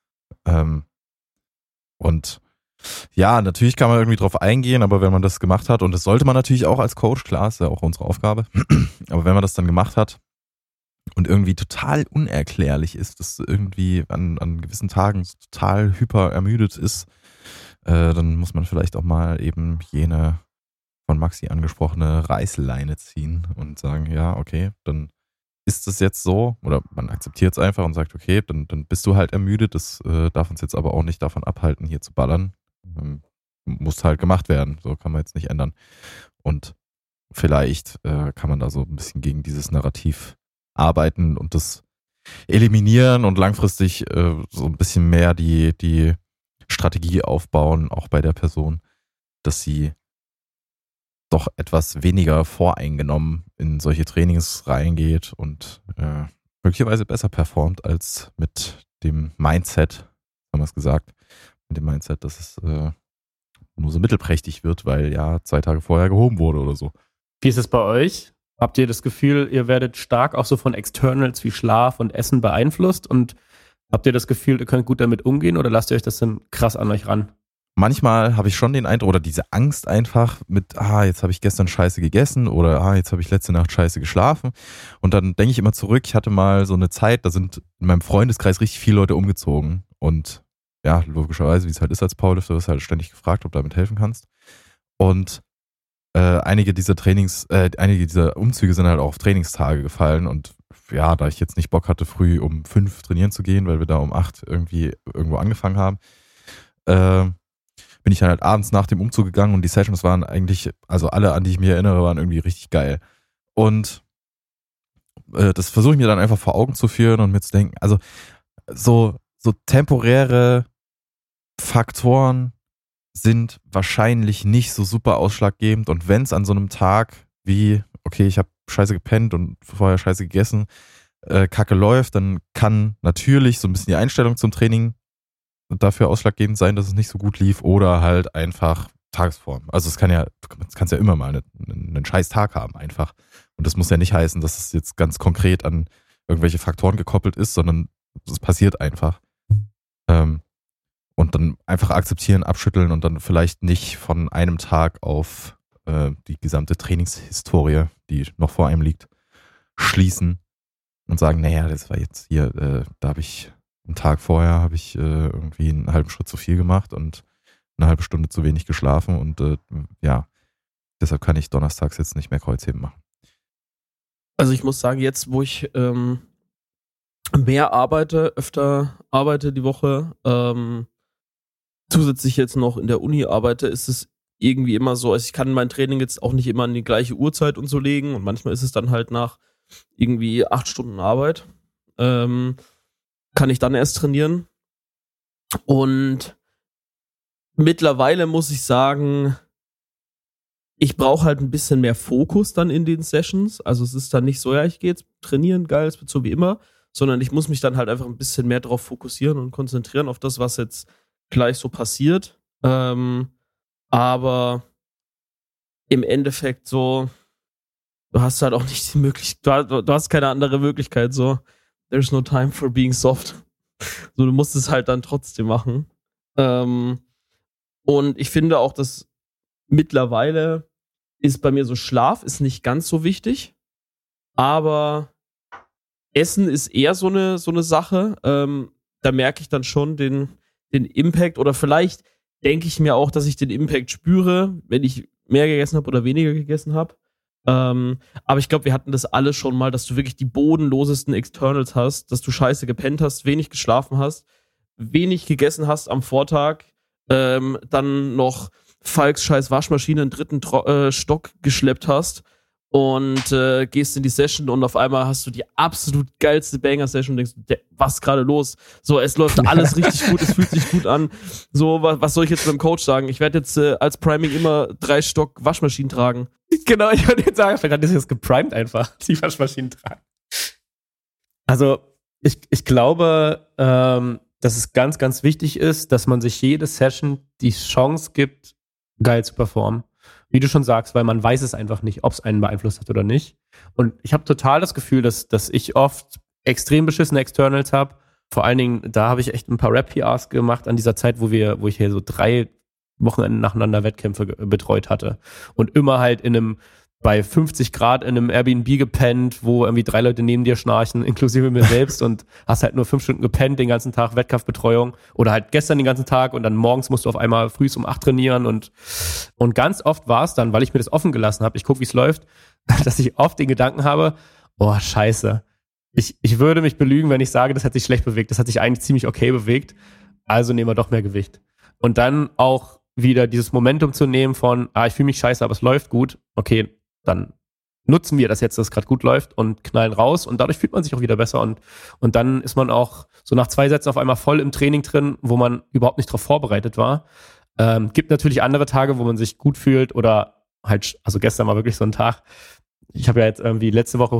Und ja, natürlich kann man irgendwie drauf eingehen, aber wenn man das gemacht hat, und das sollte man natürlich auch als Coach, klar, ist ja auch unsere Aufgabe, aber wenn man das dann gemacht hat und irgendwie total unerklärlich ist, dass irgendwie an gewissen Tagen total hyper ermüdet ist, dann muss man vielleicht auch mal eben jene von Maxi angesprochene Reißleine ziehen und sagen, ja, okay, dann ist es jetzt so, oder man akzeptiert es einfach und sagt, okay, dann bist du halt ermüdet, das darf uns jetzt aber auch nicht davon abhalten, hier zu ballern. Muss halt gemacht werden, so kann man jetzt nicht ändern. Und vielleicht kann man da so ein bisschen gegen dieses Narrativ arbeiten und das eliminieren und langfristig so ein bisschen mehr die Strategie aufbauen, auch bei der Person, dass sie doch etwas weniger voreingenommen in solche Trainings reingeht und möglicherweise besser performt als mit dem Mindset, haben wir es gesagt, mit dem Mindset, dass es nur so mittelprächtig wird, weil ja 2 Tage vorher gehoben wurde oder so. Wie ist es bei euch? Habt ihr das Gefühl, ihr werdet stark auch so von Externals wie Schlaf und Essen beeinflusst und habt ihr das Gefühl, ihr könnt gut damit umgehen oder lasst ihr euch das dann krass an euch ran? Manchmal habe ich schon den Eindruck oder diese Angst einfach mit, jetzt habe ich gestern Scheiße gegessen oder jetzt habe ich letzte Nacht Scheiße geschlafen. Und dann denke ich immer zurück, ich hatte mal so eine Zeit, da sind in meinem Freundeskreis richtig viele Leute umgezogen. Und ja, logischerweise, wie es halt ist als Powerlifter, wirst du halt ständig gefragt, ob du damit helfen kannst. Und einige dieser Umzüge sind halt auch auf Trainingstage gefallen. Und ja, da ich jetzt nicht Bock hatte, früh um 5 trainieren zu gehen, weil wir da um 8 irgendwie irgendwo angefangen haben, bin ich dann halt abends nach dem Umzug gegangen und die Sessions waren eigentlich, also alle, an die ich mich erinnere, waren irgendwie richtig geil. Und das versuche ich mir dann einfach vor Augen zu führen und mir zu denken, also so temporäre Faktoren sind wahrscheinlich nicht so super ausschlaggebend und wenn es an so einem Tag wie, okay, ich habe scheiße gepennt und vorher scheiße gegessen, kacke läuft, dann kann natürlich so ein bisschen die Einstellung zum Training dafür ausschlaggebend sein, dass es nicht so gut lief oder halt einfach Tagesform. Also du kannst ja immer mal einen scheiß Tag haben einfach. Und das muss ja nicht heißen, dass es jetzt ganz konkret an irgendwelche Faktoren gekoppelt ist, sondern es passiert einfach. Und dann einfach akzeptieren, abschütteln und dann vielleicht nicht von einem Tag auf die gesamte Trainingshistorie, die noch vor einem liegt, schließen und sagen, naja, das war jetzt hier, da habe ich einen Tag vorher irgendwie einen halben Schritt zu viel gemacht und eine halbe Stunde zu wenig geschlafen und deshalb kann ich donnerstags jetzt nicht mehr Kreuzheben machen. Also ich muss sagen, jetzt, wo ich mehr arbeite, öfter arbeite die Woche, zusätzlich jetzt noch in der Uni arbeite, ist es irgendwie immer so, also ich kann mein Training jetzt auch nicht immer an die gleiche Uhrzeit und so legen und manchmal ist es dann halt nach irgendwie 8 Stunden Arbeit, kann ich dann erst trainieren. Und mittlerweile muss ich sagen, ich brauche halt ein bisschen mehr Fokus dann in den Sessions. Also es ist dann nicht so, ja, ich gehe jetzt trainieren, geil, es wird so wie immer, sondern ich muss mich dann halt einfach ein bisschen mehr darauf fokussieren und konzentrieren auf das, was jetzt gleich so passiert. Aber im Endeffekt so, du hast halt auch nicht die Möglichkeit, du hast keine andere Möglichkeit, so, there's no time for being soft. So, du musst es halt dann trotzdem machen. Und ich finde auch, dass mittlerweile ist bei mir so, Schlaf ist nicht ganz so wichtig, aber Essen ist eher so eine Sache. Da merke ich dann schon den Impact, oder vielleicht denke ich mir auch, dass ich den Impact spüre, wenn ich mehr gegessen habe oder weniger gegessen habe. Aber ich glaube, wir hatten das alle schon mal, dass du wirklich die bodenlosesten Externals hast, dass du scheiße gepennt hast, wenig geschlafen hast, wenig gegessen hast am Vortag, dann noch Falks scheiß Waschmaschine in den 3. Stock geschleppt hast und gehst in die Session und auf einmal hast du die absolut geilste Banger-Session und denkst, was ist gerade los? So, es läuft alles richtig gut, es fühlt sich gut an. So, was soll ich jetzt beim Coach sagen? Ich werde jetzt als Priming immer 3 Stock Waschmaschinen tragen. Genau, ich würde jetzt sagen, vielleicht ist es geprimed einfach, die Waschmaschinen tragen. Also, ich glaube, dass es ganz, ganz wichtig ist, dass man sich jede Session die Chance gibt, geil zu performen. Wie du schon sagst, weil man weiß es einfach nicht, ob es einen beeinflusst hat oder nicht. Und ich habe total das Gefühl, dass ich oft extrem beschissene Externals habe. Vor allen Dingen, da habe ich echt ein paar Rap-PRs gemacht an dieser Zeit, wo ich hier so 3 Wochenenden nacheinander Wettkämpfe betreut hatte. Und immer halt bei 50 Grad in einem Airbnb gepennt, wo irgendwie 3 Leute neben dir schnarchen, inklusive mir selbst, und hast halt nur 5 Stunden gepennt, den ganzen Tag Wettkampfbetreuung, oder halt gestern den ganzen Tag und dann morgens musst du auf einmal früh um 8 trainieren und ganz oft war es dann, weil ich mir das offen gelassen habe, ich gucke, wie es läuft, dass ich oft den Gedanken habe, oh, scheiße, ich würde mich belügen, wenn ich sage, das hat sich schlecht bewegt, das hat sich eigentlich ziemlich okay bewegt, also nehmen wir doch mehr Gewicht. Und dann auch wieder dieses Momentum zu nehmen von, ich fühle mich scheiße, aber es läuft gut, okay, dann nutzen wir das jetzt, dass es gerade gut läuft und knallen raus und dadurch fühlt man sich auch wieder besser und dann ist man auch so nach 2 Sätzen auf einmal voll im Training drin, wo man überhaupt nicht darauf vorbereitet war. Gibt natürlich andere Tage, wo man sich gut fühlt oder halt, also gestern war wirklich so ein Tag, ich habe ja jetzt irgendwie letzte Woche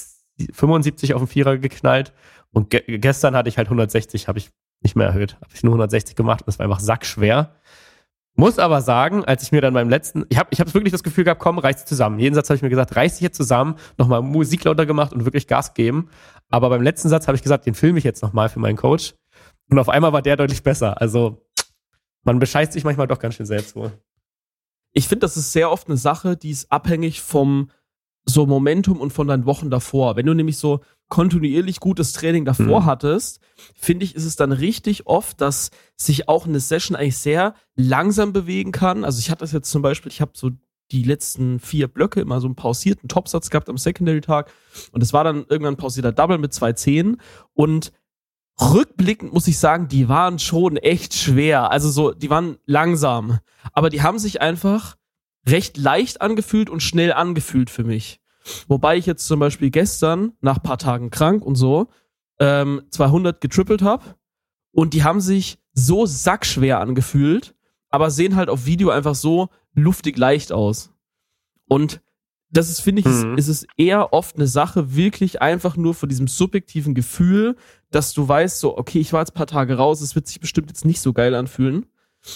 175 auf den Vierer geknallt und gestern hatte ich halt 160, habe ich nicht mehr erhöht, habe ich nur 160 gemacht und das war einfach sackschwer. Muss aber sagen, als ich mir dann beim letzten, ich hab wirklich das Gefühl gehabt, komm, reiß dich zusammen. Jeden Satz habe ich mir gesagt, reiß dich jetzt zusammen, nochmal Musik lauter gemacht und wirklich Gas geben. Aber beim letzten Satz habe ich gesagt, den filme ich jetzt nochmal für meinen Coach. Und auf einmal war der deutlich besser. Also man bescheißt sich manchmal doch ganz schön selbst wohl. Ich finde, das ist sehr oft eine Sache, die ist abhängig vom so Momentum und von deinen Wochen davor. Wenn du nämlich so kontinuierlich gutes Training davor hattest, finde ich, ist es dann richtig oft, dass sich auch eine Session eigentlich sehr langsam bewegen kann. Also ich hatte das jetzt zum Beispiel, ich habe so die letzten 4 Blöcke immer so einen pausierten Topsatz gehabt am Secondary-Tag und es war dann irgendwann ein pausierter Double mit 2 Zehnen und rückblickend muss ich sagen, die waren schon echt schwer. Also so, die waren langsam, aber die haben sich einfach recht leicht angefühlt und schnell angefühlt für mich. Wobei ich jetzt zum Beispiel gestern, nach ein paar Tagen krank und so, 200 getrippelt habe und die haben sich so sackschwer angefühlt, aber sehen halt auf Video einfach so luftig leicht aus. Und das ist, finde ich, ist es eher oft eine Sache wirklich einfach nur von diesem subjektiven Gefühl, dass du weißt so, okay, ich war jetzt ein paar Tage raus, es wird sich bestimmt jetzt nicht so geil anfühlen.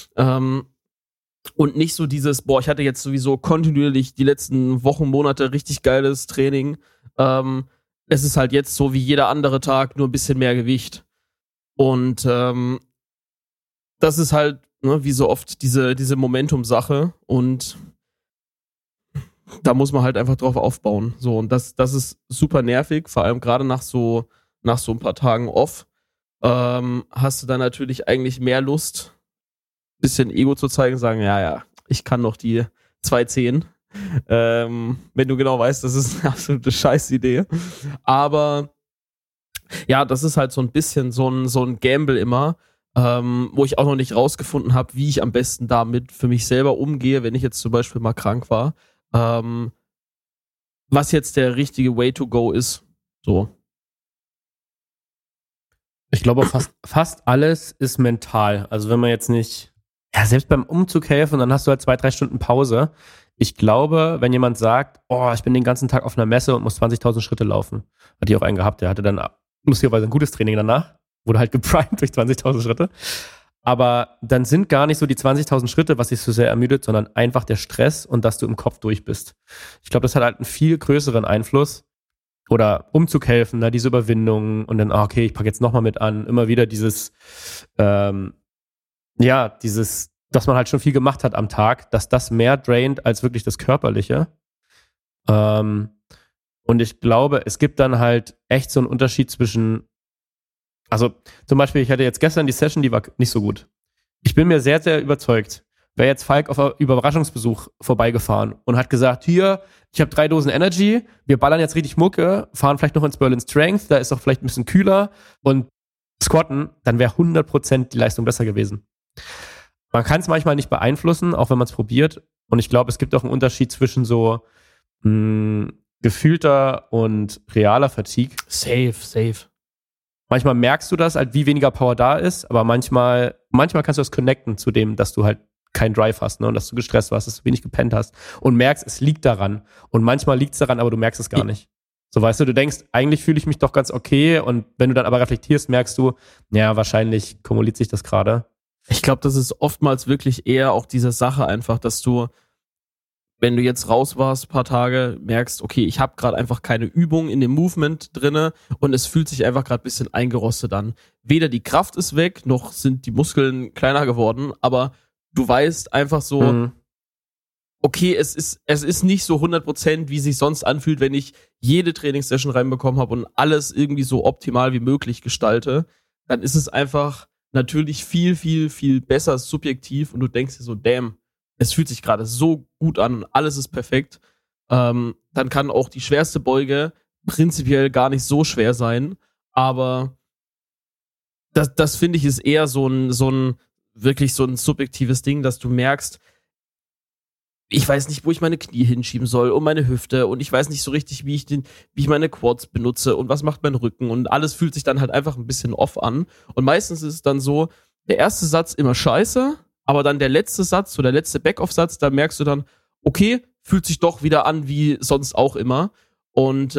Und nicht so dieses, boah, ich hatte jetzt sowieso kontinuierlich die letzten Wochen, Monate richtig geiles Training. Es ist halt jetzt so wie jeder andere Tag, nur ein bisschen mehr Gewicht. Und das ist halt, ne, wie so oft diese Momentum-Sache. Und da muss man halt einfach drauf aufbauen. So, und das ist super nervig, vor allem gerade nach so ein paar Tagen off, hast du dann natürlich eigentlich mehr Lust, ein bisschen Ego zu zeigen, sagen, ja, ich kann noch die 210. Wenn du genau weißt, das ist eine absolute Scheißidee. Aber ja, das ist halt so ein bisschen so ein Gamble immer, wo ich auch noch nicht rausgefunden habe, wie ich am besten damit für mich selber umgehe, wenn ich jetzt zum Beispiel mal krank war. Was jetzt der richtige Way to go ist. So. Ich glaube, fast alles ist mental. Also wenn man jetzt nicht, ja, selbst beim Umzug helfen, dann hast du halt 2-3 Stunden Pause. Ich glaube, wenn jemand sagt, ich bin den ganzen Tag auf einer Messe und muss 20.000 Schritte laufen, hat die auch einen gehabt, der hatte dann lustigerweise ein gutes Training danach, wurde halt geprimed durch 20.000 Schritte. Aber dann sind gar nicht so die 20.000 Schritte, was dich so sehr ermüdet, sondern einfach der Stress und dass du im Kopf durch bist. Ich glaube, das hat halt einen viel größeren Einfluss. Oder Umzug helfen, diese Überwindung und dann, okay, ich packe jetzt nochmal mit an. Immer wieder dieses, dass man halt schon viel gemacht hat am Tag, dass das mehr draint als wirklich das Körperliche. Und ich glaube, es gibt dann halt echt so einen Unterschied zwischen, also zum Beispiel, ich hatte jetzt gestern die Session, die war nicht so gut. Ich bin mir sehr, sehr überzeugt, wäre jetzt Falk auf Überraschungsbesuch vorbeigefahren und hat gesagt, hier, ich habe 3 Dosen Energy, wir ballern jetzt richtig Mucke, fahren vielleicht noch ins Berlin Strength, da ist auch vielleicht ein bisschen kühler und squatten, dann wäre 100% die Leistung besser gewesen. Man kann es manchmal nicht beeinflussen, auch wenn man es probiert. Und ich glaube, es gibt auch einen Unterschied zwischen so gefühlter und realer Fatigue. Safe. Manchmal merkst du das, halt, wie weniger Power da ist, aber manchmal kannst du das connecten zu dem, dass du halt keinen Drive hast, ne, und dass du gestresst warst, dass du wenig gepennt hast und merkst, es liegt daran. Und manchmal liegt es daran, aber du merkst es gar nicht. So, weißt du denkst, eigentlich fühle ich mich doch ganz okay und wenn du dann aber reflektierst, merkst du, ja, wahrscheinlich kumuliert sich das gerade. Ich glaube, das ist oftmals wirklich eher auch diese Sache einfach, dass du, wenn du jetzt raus warst, ein paar Tage, merkst, okay, ich habe gerade einfach keine Übung in dem Movement drinne und es fühlt sich einfach gerade ein bisschen eingerostet an. Weder die Kraft ist weg, noch sind die Muskeln kleiner geworden, aber du weißt einfach so, okay, es ist nicht so 100%, wie es sich sonst anfühlt, wenn ich jede Trainingssession reinbekommen habe und alles irgendwie so optimal wie möglich gestalte. Dann ist es einfach natürlich viel, viel, viel besser subjektiv und du denkst dir so, damn, es fühlt sich gerade so gut an und alles ist perfekt. Dann kann auch die schwerste Beuge prinzipiell gar nicht so schwer sein, aber das finde ich ist eher so ein wirklich so ein subjektives Ding, dass du merkst, ich weiß nicht, wo ich meine Knie hinschieben soll und meine Hüfte und ich weiß nicht so richtig, wie ich meine Quads benutze und was macht mein Rücken und alles fühlt sich dann halt einfach ein bisschen off an und meistens ist es dann so, der erste Satz immer scheiße, aber dann der letzte Satz oder der letzte Back-Off-Satz, da merkst du dann, okay, fühlt sich doch wieder an wie sonst auch immer und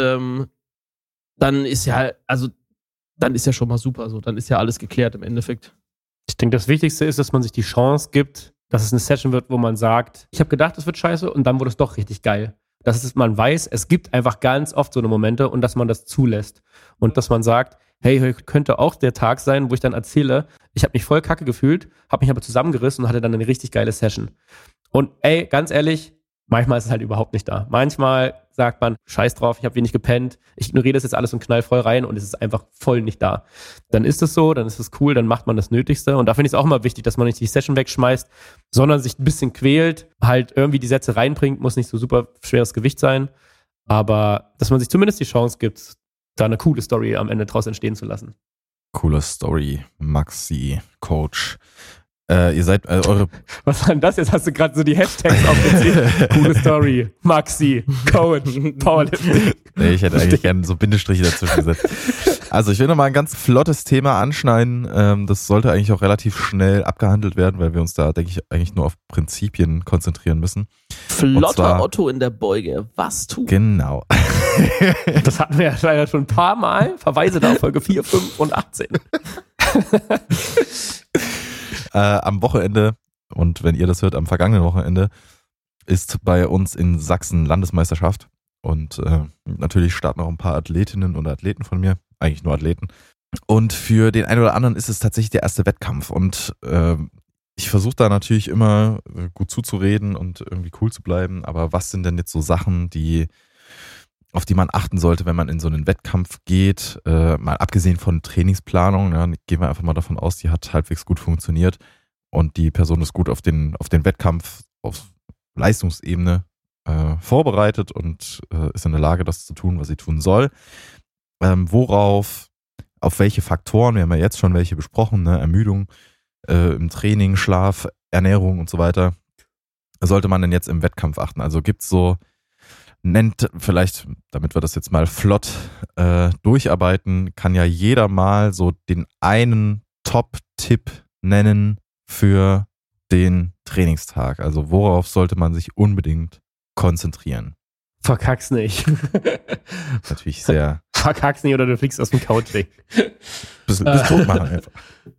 dann ist ja schon mal super so, dann ist ja alles geklärt im Endeffekt. Ich denke, das Wichtigste ist, dass man sich die Chance gibt, dass es eine Session wird, wo man sagt, ich habe gedacht, es wird scheiße und dann wurde es doch richtig geil. Dass man weiß, es gibt einfach ganz oft so eine Momente und dass man das zulässt. Und dass man sagt, hey, heute könnte auch der Tag sein, wo ich dann erzähle, ich habe mich voll kacke gefühlt, habe mich aber zusammengerissen und hatte dann eine richtig geile Session. Und ey, ganz ehrlich, manchmal ist es halt überhaupt nicht da. Manchmal sagt man, scheiß drauf, ich habe wenig gepennt, ich ignoriere das jetzt alles und knall voll rein und es ist einfach voll nicht da. Dann ist es so, dann ist es cool, dann macht man das Nötigste und da finde ich es auch immer wichtig, dass man nicht die Session wegschmeißt, sondern sich ein bisschen quält, halt irgendwie die Sätze reinbringt, muss nicht so super schweres Gewicht sein, aber dass man sich zumindest die Chance gibt, da eine coole Story am Ende draus entstehen zu lassen. Coole Story, Maxi, Coach. Ihr seid eure... Was war denn das? Jetzt hast du gerade so die Hashtags aufgezählt. Coole Story, Maxi, Coach, Powerlifting. Nee, ich hätte eigentlich gerne so Bindestriche dazwischen gesetzt. Also ich will nochmal ein ganz flottes Thema anschneiden. Das sollte eigentlich auch relativ schnell abgehandelt werden, weil wir uns da, denke ich, eigentlich nur auf Prinzipien konzentrieren müssen. Flotter Otto in der Beuge. Was tun? Genau. Das hatten wir ja leider schon ein paar Mal. Verweise da auf Folge 4, 5 und 18. Am Wochenende, und wenn ihr das hört, am vergangenen Wochenende, ist bei uns in Sachsen Landesmeisterschaft. Und natürlich starten auch ein paar Athletinnen und Athleten von mir, eigentlich nur Athleten. Und für den einen oder anderen ist es tatsächlich der erste Wettkampf. Und ich versuche da natürlich immer gut zuzureden und irgendwie cool zu bleiben, aber was sind denn jetzt so Sachen, auf die man achten sollte, wenn man in so einen Wettkampf geht, mal abgesehen von Trainingsplanung, ja, gehen wir einfach mal davon aus, die hat halbwegs gut funktioniert und die Person ist gut auf den Wettkampf auf Leistungsebene vorbereitet und ist in der Lage, das zu tun, was sie tun soll. Auf welche Faktoren, wir haben ja jetzt schon welche besprochen, ne? Ermüdung im Training, Schlaf, Ernährung und so weiter, sollte man denn jetzt im Wettkampf achten? Also gibt's so, nennt vielleicht, damit wir das jetzt mal flott durcharbeiten, kann ja jeder mal so den einen Top-Tipp nennen für den Trainingstag. Also worauf sollte man sich unbedingt konzentrieren? Verkack's nicht. Natürlich sehr... Verkack's nicht oder du fliegst aus dem Couch weg. Bis tot machen einfach.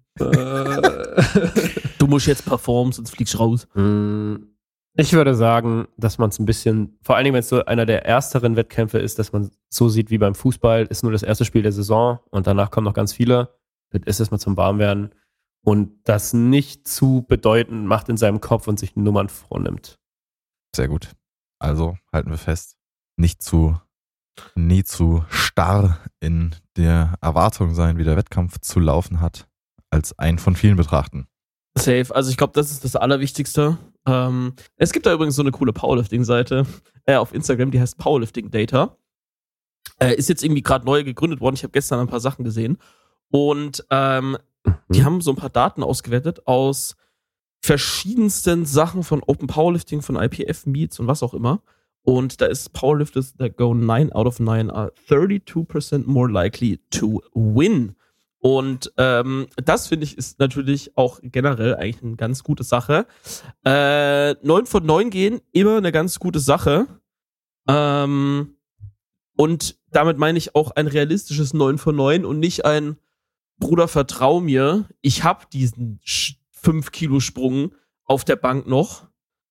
Du musst jetzt performen, sonst fliegst du raus. Ich würde sagen, dass man es ein bisschen, vor allen Dingen, wenn es so einer der ersteren Wettkämpfe ist, dass man so sieht wie beim Fußball, ist nur das erste Spiel der Saison und danach kommen noch ganz viele. Das ist erstmal zum Warmwerden und das nicht zu bedeutend macht in seinem Kopf und sich Nummern vornimmt. Sehr gut. Also halten wir fest, nie zu starr in der Erwartung sein, wie der Wettkampf zu laufen hat, als einen von vielen betrachten. Safe. Also ich glaube, das ist das Allerwichtigste. Es gibt da übrigens so eine coole Powerlifting-Seite auf Instagram, die heißt Powerlifting Data. Ist jetzt irgendwie gerade neu gegründet worden. Ich habe gestern ein paar Sachen gesehen. Und die haben so ein paar Daten ausgewertet aus verschiedensten Sachen von Open Powerlifting, von IPF Meets und was auch immer. Und da ist Powerlifters that go 9 out of 9 are 32% more likely to win. Und das finde ich ist natürlich auch generell eigentlich eine ganz gute Sache. 9 von 9 gehen, immer eine ganz gute Sache. Und damit meine ich auch ein realistisches 9 von 9 und nicht ein Bruder, vertrau mir, ich habe diesen 5-Kilo-Sprung auf der Bank noch.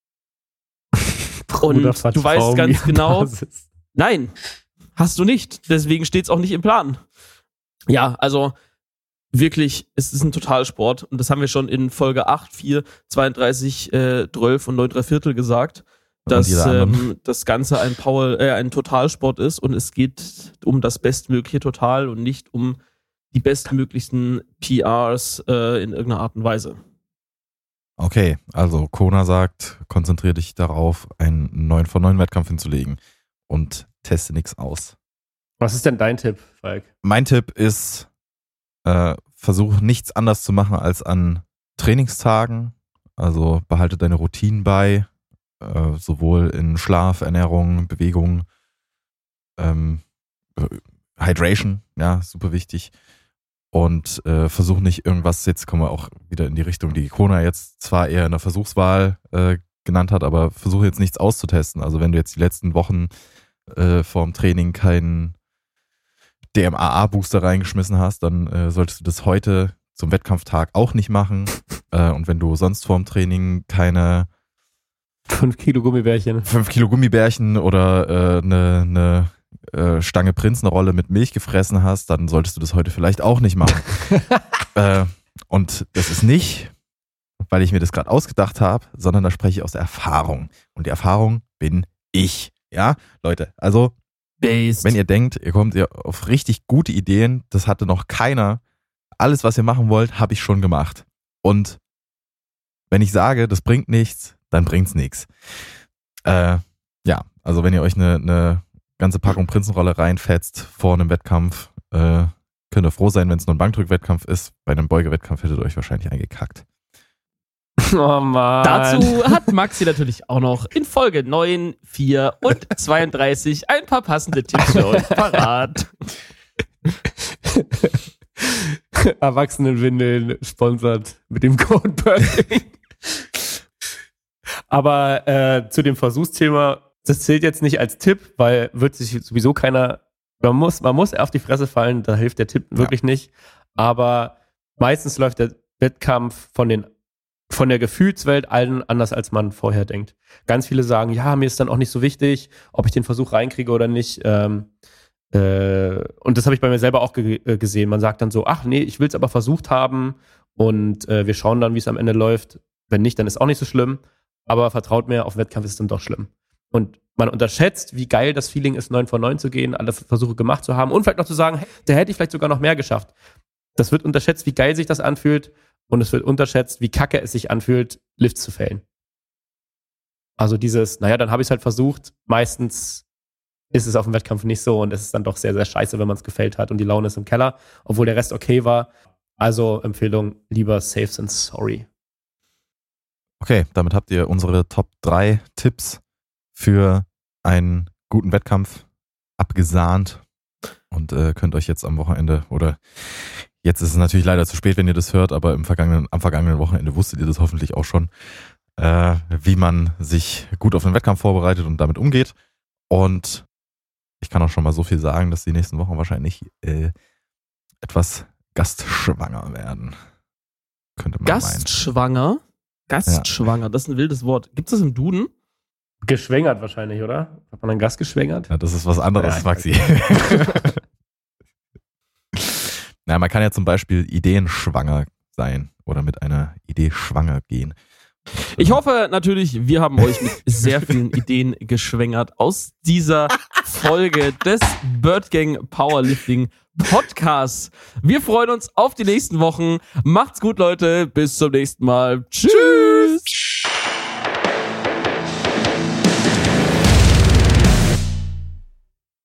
Und Bruder, du weißt ganz genau, Basis. nein, hast du nicht. Deswegen steht es auch nicht im Plan. Ja, also wirklich, es ist ein Totalsport. Und das haben wir schon in Folge 8, 4, 32, 12 und 9 3/4 gesagt, dass das Ganze ein Totalsport ist und es geht um das bestmögliche Total und nicht um die bestmöglichsten PRs in irgendeiner Art und Weise. Okay, also Kona sagt, konzentriere dich darauf, einen 9 von 9 Wettkampf hinzulegen und teste nichts aus. Was ist denn dein Tipp, Falk? Mein Tipp ist, versuch nichts anders zu machen als an Trainingstagen. Also behalte deine Routinen bei, sowohl in Schlaf, Ernährung, Bewegung, Hydration, ja, super wichtig. Und versuch nicht irgendwas, jetzt kommen wir auch wieder in die Richtung, die Kona jetzt zwar eher in der Versuchswahl genannt hat, aber versuche jetzt nichts auszutesten. Also wenn du jetzt die letzten Wochen vorm Training keinen DMAA-Booster reingeschmissen hast, dann solltest du das heute zum Wettkampftag auch nicht machen. Und wenn du sonst vorm Training keine 5 Kilo Gummibärchen. 5 Kilo Gummibärchen oder eine Stange Prinzenrolle mit Milch gefressen hast, dann solltest du das heute vielleicht auch nicht machen. Und das ist nicht, weil ich mir das gerade ausgedacht habe, sondern da spreche ich aus der Erfahrung. Und die Erfahrung bin ich. Ja, Leute, also wenn ihr denkt, ihr kommt auf richtig gute Ideen, das hatte noch keiner. Alles, was ihr machen wollt, habe ich schon gemacht. Und wenn ich sage, das bringt nichts, dann bringt's nichts. Ja, also wenn ihr euch eine ganze Packung Prinzenrolle reinfetzt vor einem Wettkampf, könnt ihr froh sein, wenn es nur ein Bankdrückwettkampf ist. Bei einem Beugewettkampf hättet ihr euch wahrscheinlich eingekackt. Oh Mann. Dazu hat Maxi natürlich auch noch in Folge 9, 4 und 32 ein paar passende Tipps für euch parat. Erwachsenenwindeln sponsert mit dem Code Burning. Aber zu dem Versuchsthema, das zählt jetzt nicht als Tipp, weil wird sich sowieso keiner, man muss auf die Fresse fallen, da hilft der Tipp wirklich nicht. Aber meistens läuft der Wettkampf von der Gefühlswelt allen anders, als man vorher denkt. Ganz viele sagen, ja, mir ist dann auch nicht so wichtig, ob ich den Versuch reinkriege oder nicht. Und das habe ich bei mir selber auch gesehen. Man sagt dann so, ach nee, ich will es aber versucht haben und wir schauen dann, wie es am Ende läuft. Wenn nicht, dann ist auch nicht so schlimm. Aber vertraut mir, auf Wettkampf ist es dann doch schlimm. Und man unterschätzt, wie geil das Feeling ist, 9 von 9 zu gehen, alle Versuche gemacht zu haben und vielleicht noch zu sagen, hey, da hätte ich vielleicht sogar noch mehr geschafft. Das wird unterschätzt, wie geil sich das anfühlt und es wird unterschätzt, wie kacke es sich anfühlt, Lifts zu fällen. Also dieses, naja, dann habe ich es halt versucht. Meistens ist es auf dem Wettkampf nicht so und es ist dann doch sehr, sehr scheiße, wenn man es gefällt hat und die Laune ist im Keller, obwohl der Rest okay war. Also Empfehlung, lieber safe than sorry. Okay, damit habt ihr unsere Top 3 Tipps für einen guten Wettkampf abgesahnt und könnt euch jetzt am Wochenende oder jetzt ist es natürlich leider zu spät, wenn ihr das hört, aber am vergangenen Wochenende wusstet ihr das hoffentlich auch schon, wie man sich gut auf den Wettkampf vorbereitet und damit umgeht. Und ich kann auch schon mal so viel sagen, dass die nächsten Wochen wahrscheinlich etwas gastschwanger werden. Könnte man Gastschwanger? meinen. Gastschwanger, ja. Das ist ein wildes Wort. Gibt es das im Duden? Geschwängert wahrscheinlich, oder? Hat man einen Gast geschwängert? Ja, das ist was anderes, ja, Maxi. Na, man kann ja zum Beispiel ideenschwanger sein oder mit einer Idee schwanger gehen. Ich hoffe natürlich, wir haben euch mit sehr vielen Ideen geschwängert aus dieser Folge des BirdGang Powerlifting Podcasts. Wir freuen uns auf die nächsten Wochen. Macht's gut, Leute. Bis zum nächsten Mal. Tschüss.